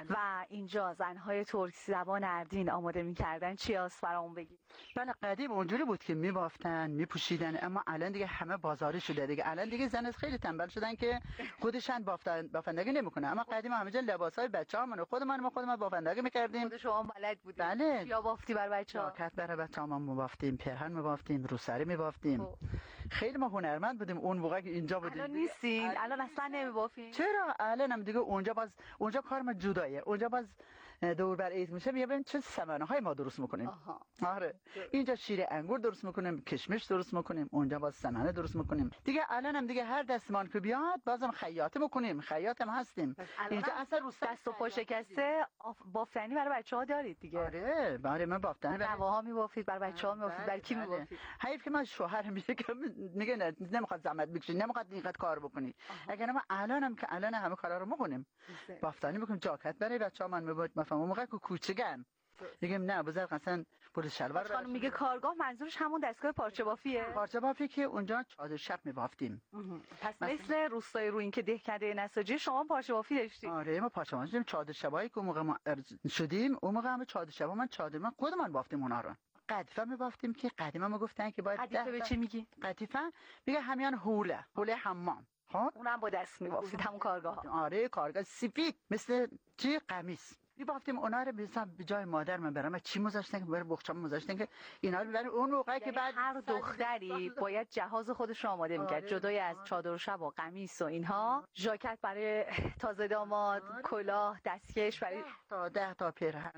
و اینجا زنهای ترک زبان اردین آماده میکردن چی هست برامون بگی؟ بله قدیم اونجوری بود که میبافتن میپوشیدن، اما الان دیگه همه بازاری شده دیگه. الان دیگه زن خیلی تنبل شدن که خودشان بافندگی نمیکنه. اما قدیم همه لباسای بچه‌هامون خودمان بافندگی میکردیم. خود شما بلد بودید؟ بله. یا بافتی برای بچه‌ها؟ جاکت برای بچه‌هامون میبافتیم، پیرهن میبافتیم، روسری میبافتیم. خیلی ما هنرمند بودیم اون موقع که اینجا بودیم. الان نیستین؟ الان اصلا نمیبافین؟ چرا؟ الان هم دیگه اونجا کار ما جدایه. اونجا باز دور بر عید میشه میبینیم چه سمنهای ما درست میکنیم. آره اینجا شیر انگور درست میکنیم، کشمش درست میکنیم، اونجا باز سمنه درست میکنیم دیگه. الان هم دیگه هر دستمان که بیاد بازم خیاطی میکنیم، خیاط هم هستیم. اینجا اصلا روستا دست و پا شکسته بافتنی برای بچه‌ها دارید دیگه؟ آره برای من بافتنی نواها میبافید، برای بچه‌ها میبافید، برای کی میبافید؟ حیف که من شوهر میگه نمیخواد زحمت بکشی، نمیخواد اینقدر کار بکنی. اگر ما الانم که الان همه کارا رو میکنیم، بافتنی میکنیم، جاکت برای بچه‌ها من میبافت. مثلا موقع که کوچیکن میگم نه بذار مثلا پول شلوار. خانم میگه کارگاه منظورش همون دستگاه پارچه بافیه؟ پارچه بافی که اونجا چادر شب میبافتیم. پس مثل روستای روین که دهکده نساجی شما پارچه بافی داشتید؟ آره ما پارچه بافی داشتیم. چادر شبایی که موقع ما شدیم اون موقع هم چادر شبا من خودمان بافتیم اونا رو. قطیفه میبافتیم که قدیما ما گفتن که باید قطیفه به چی میگی؟ قطیفه میگه همیان حوله حمام. خب اونم با دست میبافتید همون کارگاه؟ آره کارگاه سفید مثل چی قمیص میبافتیم. اونا رو به جای مادر من برام چی گذاشتن که برای بخچه‌ام گذاشتن که اینا رو ببرن اون موقع که بعد هر دختری باید جهاز خودش رو آماده میکرد. جدای از چادر و شب و قمیص و اینها، ژاکت برای تازه داماد، کلاه، دستکش برای 10 تا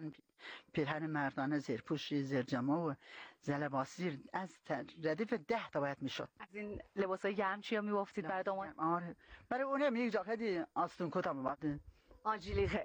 پیرهن مردانه، زیرپوشی، زیرجما و زلباسی از ردیف 10 تا باید میشد. از این لباسای گرم چیا میبافتید برای داماد؟ آره برای اونم یک جاکتی آستون کت هم میبافتیم. آجیلیقه.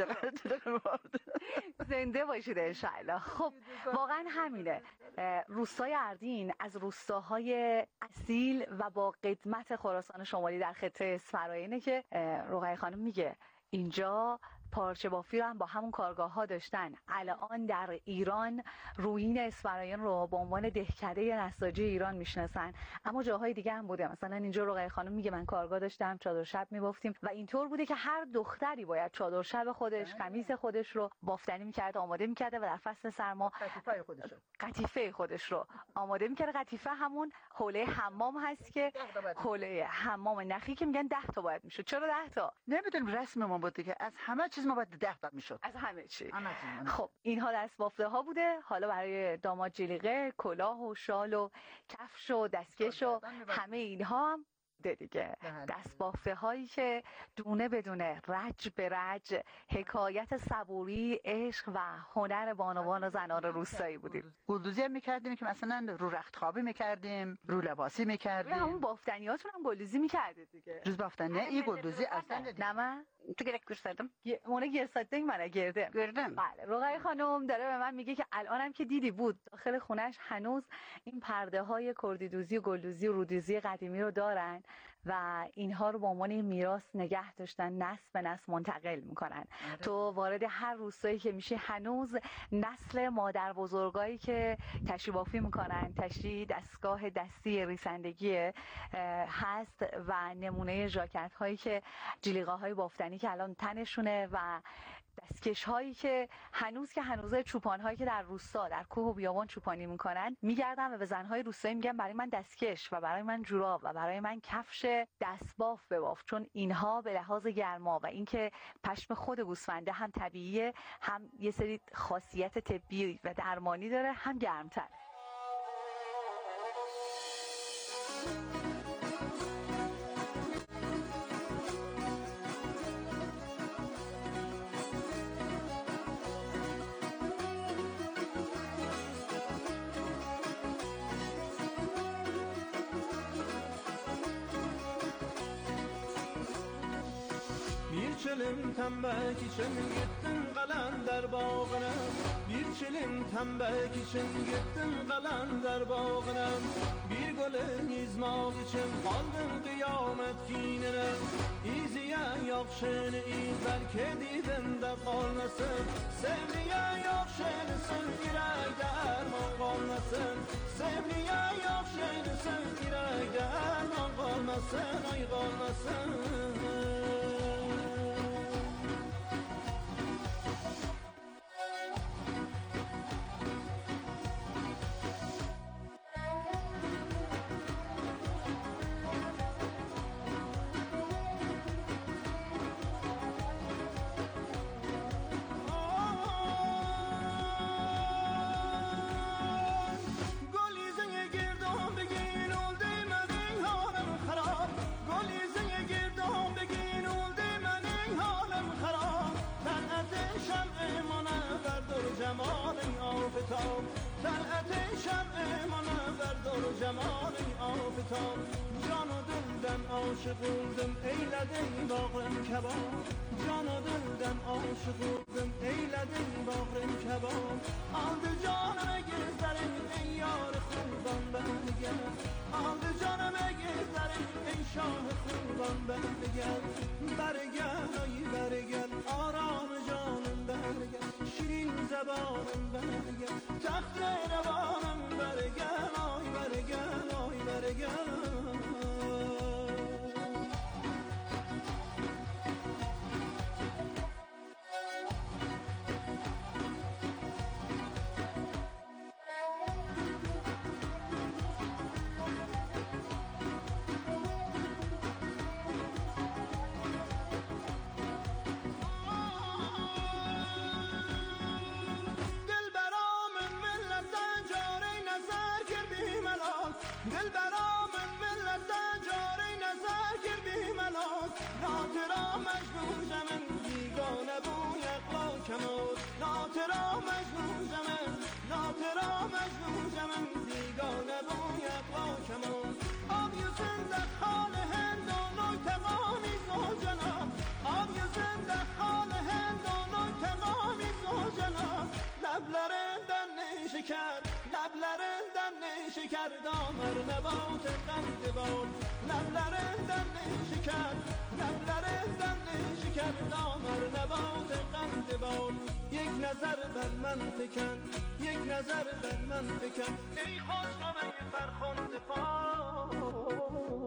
زنده باشید انشالله. خب واقعا همینه. روستای اردین از روستاهای اصیل و با قدمت خراسان شمالی در خطه اسفراینه که رقیه خانم میگه اینجا پارچه بافی رو هم با همون کارگاه ها داشتن. الان در ایران رویین اسفراین رو به عنوان دهکده نساجی ایران میشناسن، اما جاهای دیگه هم بوده. مثلا اینجا رقیه خانم میگه من کارگاه داشتم، چادر شب میبافتیم و اینطور بوده که هر دختری باید چادر شب خودش، قمیص خودش رو بافتنی میکرد، آماده میکرد و در فصل سرما قطیفه خودش رو آماده میکرد. قطیفه همون حوله حمام هست که حوله حمام نخی که میگن 10 تا باید میشد. چرا 10 تا؟ نمیدونم رسم ما بوده که از همه چیز ما باید 10 تا میشد. از همه چی. خب اینها دست بافته ها بوده. حالا برای داماد جلیقه، کلاه و شال و کفش و دستکش و همه اینها هم دیگه دست بافته هایی که دونه بدونه، رج به رج، حکایت صبوری، عشق و هنر بانوان و زنان روستایی بودیم. گلدوزی هم میکردیم که مثلا رو رخت خوابی میکردیم، رو لباسی میکردیم. همون بافتنیاتون هم گلدوزی میکردید دیگه؟ روز بافتنی این گلدوزی اصلا نه من تو گرک گرسدم مونه گرسدنگ منه گردم. بله رقیه خانم داره به من میگه که الانم که دیدی بود داخل خونش هنوز این پرده های کردیدوزی و گلدوزی و رودوزی قدیمی رو دارن و اینها رو به عنوان میراث نگه داشتن، نسل به نسل منتقل میکنن. تو وارد هر روستایی که میشه هنوز نسل مادر بزرگایی که تشی بافی میکنن، تشی دستگاه دستی ریسندگی هست و نمونه ژاکت هایی که جلیقه های بافتنی که الان تنشونه و دستکش هایی که هنوزه چوپان هایی که در روستا در کوه و بیابان چوپانی میکنن میگردن و به زن های روستایی میگن برای من دستکش و برای من جوراب و برای من کفش که دستباف بباف، چون اینها به لحاظ گرما و اینکه پشم خود گوسفنده هم طبیعیه، هم یه سری خاصیت طبی و درمانی داره، هم گرمتر. çelim tembek için gittin Kalender bağına. Bir çelim tembek için gittin Kalender bağına. Bir gülün izmak için kaldın kıyamet kinine. İziye yok şeni iz belki didinde kalmasın. Sevdiye yok şenisin yürek derman kalmasın. Sevdiye yok şenisin yürek derman kalmasın. Ay kalmasın. جان و دلدن عاشق oldum eyledin bağrım kebab. Can و دلدن عاشق oldum eyledin bağrım kebab. Aldı canımı gözlerin ey yar kurban beni gel. Aldı canımı gözlerin ey şah kurban beni gel. Beri gel ay beri gel aram canım beri gel. Şirin zebanım beri gel. Taht revanım beri gel ay beri gel ay beri gel. Lablerinden ne şeker damar nebat qand bol. Lablerinden ne şeker, lablerinden ne şeker damar nebat qand bol. یک نظر بر من فکن، یک نظر بر من فکن ای خسرو فرخنده پا.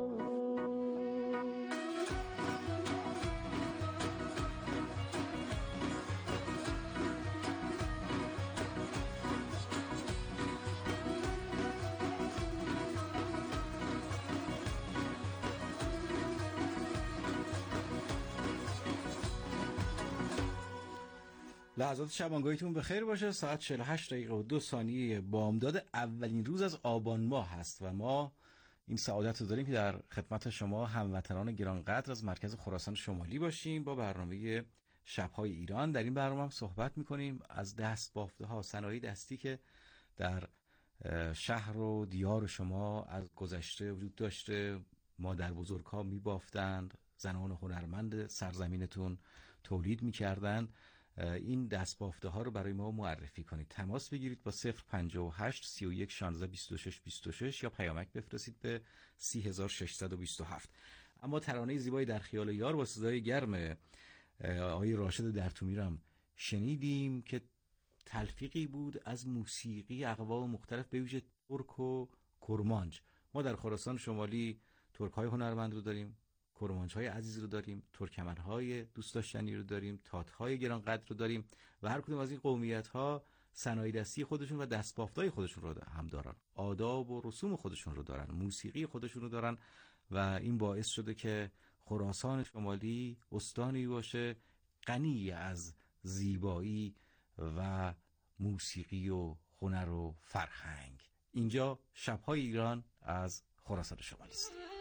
لحظات شبانگاهیتون بخیر باشه. ساعت 48 دقیقه و 2 ثانیه بامداد اولین روز از آبان ماه هست و ما این سعادت رو داریم که در خدمت شما هموطنان گرانقدر از مرکز خراسان شمالی باشیم با برنامه شب‌های ایران. در این برنامه هم صحبت می‌کنیم از دست بافته‌ها، صنایع دستی که در شهر و دیار شما از گذشته وجود داشته. مادر بزرگ‌ها می‌بافتند، زنان هنرمند سرزمینتون تولید می‌کردند. این دستبافته ها رو برای ما معرفی کنید. تماس بگیرید با 058 31 16 26 26 یا پیامک بفرستید به 30627. اما ترانه زیبایی در خیال یار با صدای گرم آقای راشد درتومی رو شنیدیم که تلفیقی بود از موسیقی اقوام مختلف به ویژه ترک و کرمانج. ما در خراسان شمالی ترک های هنرمند رو داریم، کرمانچ‌های عزیز رو داریم، ترکمن‌های دوست داشتنی رو داریم، تات‌های گرانقدر رو داریم و هر کدوم از این قومیت‌ها صنایع دستی خودشون و دستبافت‌های خودشون رو هم دارن، آداب و رسوم خودشون رو دارن، موسیقی خودشون رو دارن و این باعث شده که خراسان شمالی استانی باشه غنی از زیبایی و موسیقی و هنر و فرهنگ. اینجا شب‌های ایران از خراسان شمالی است.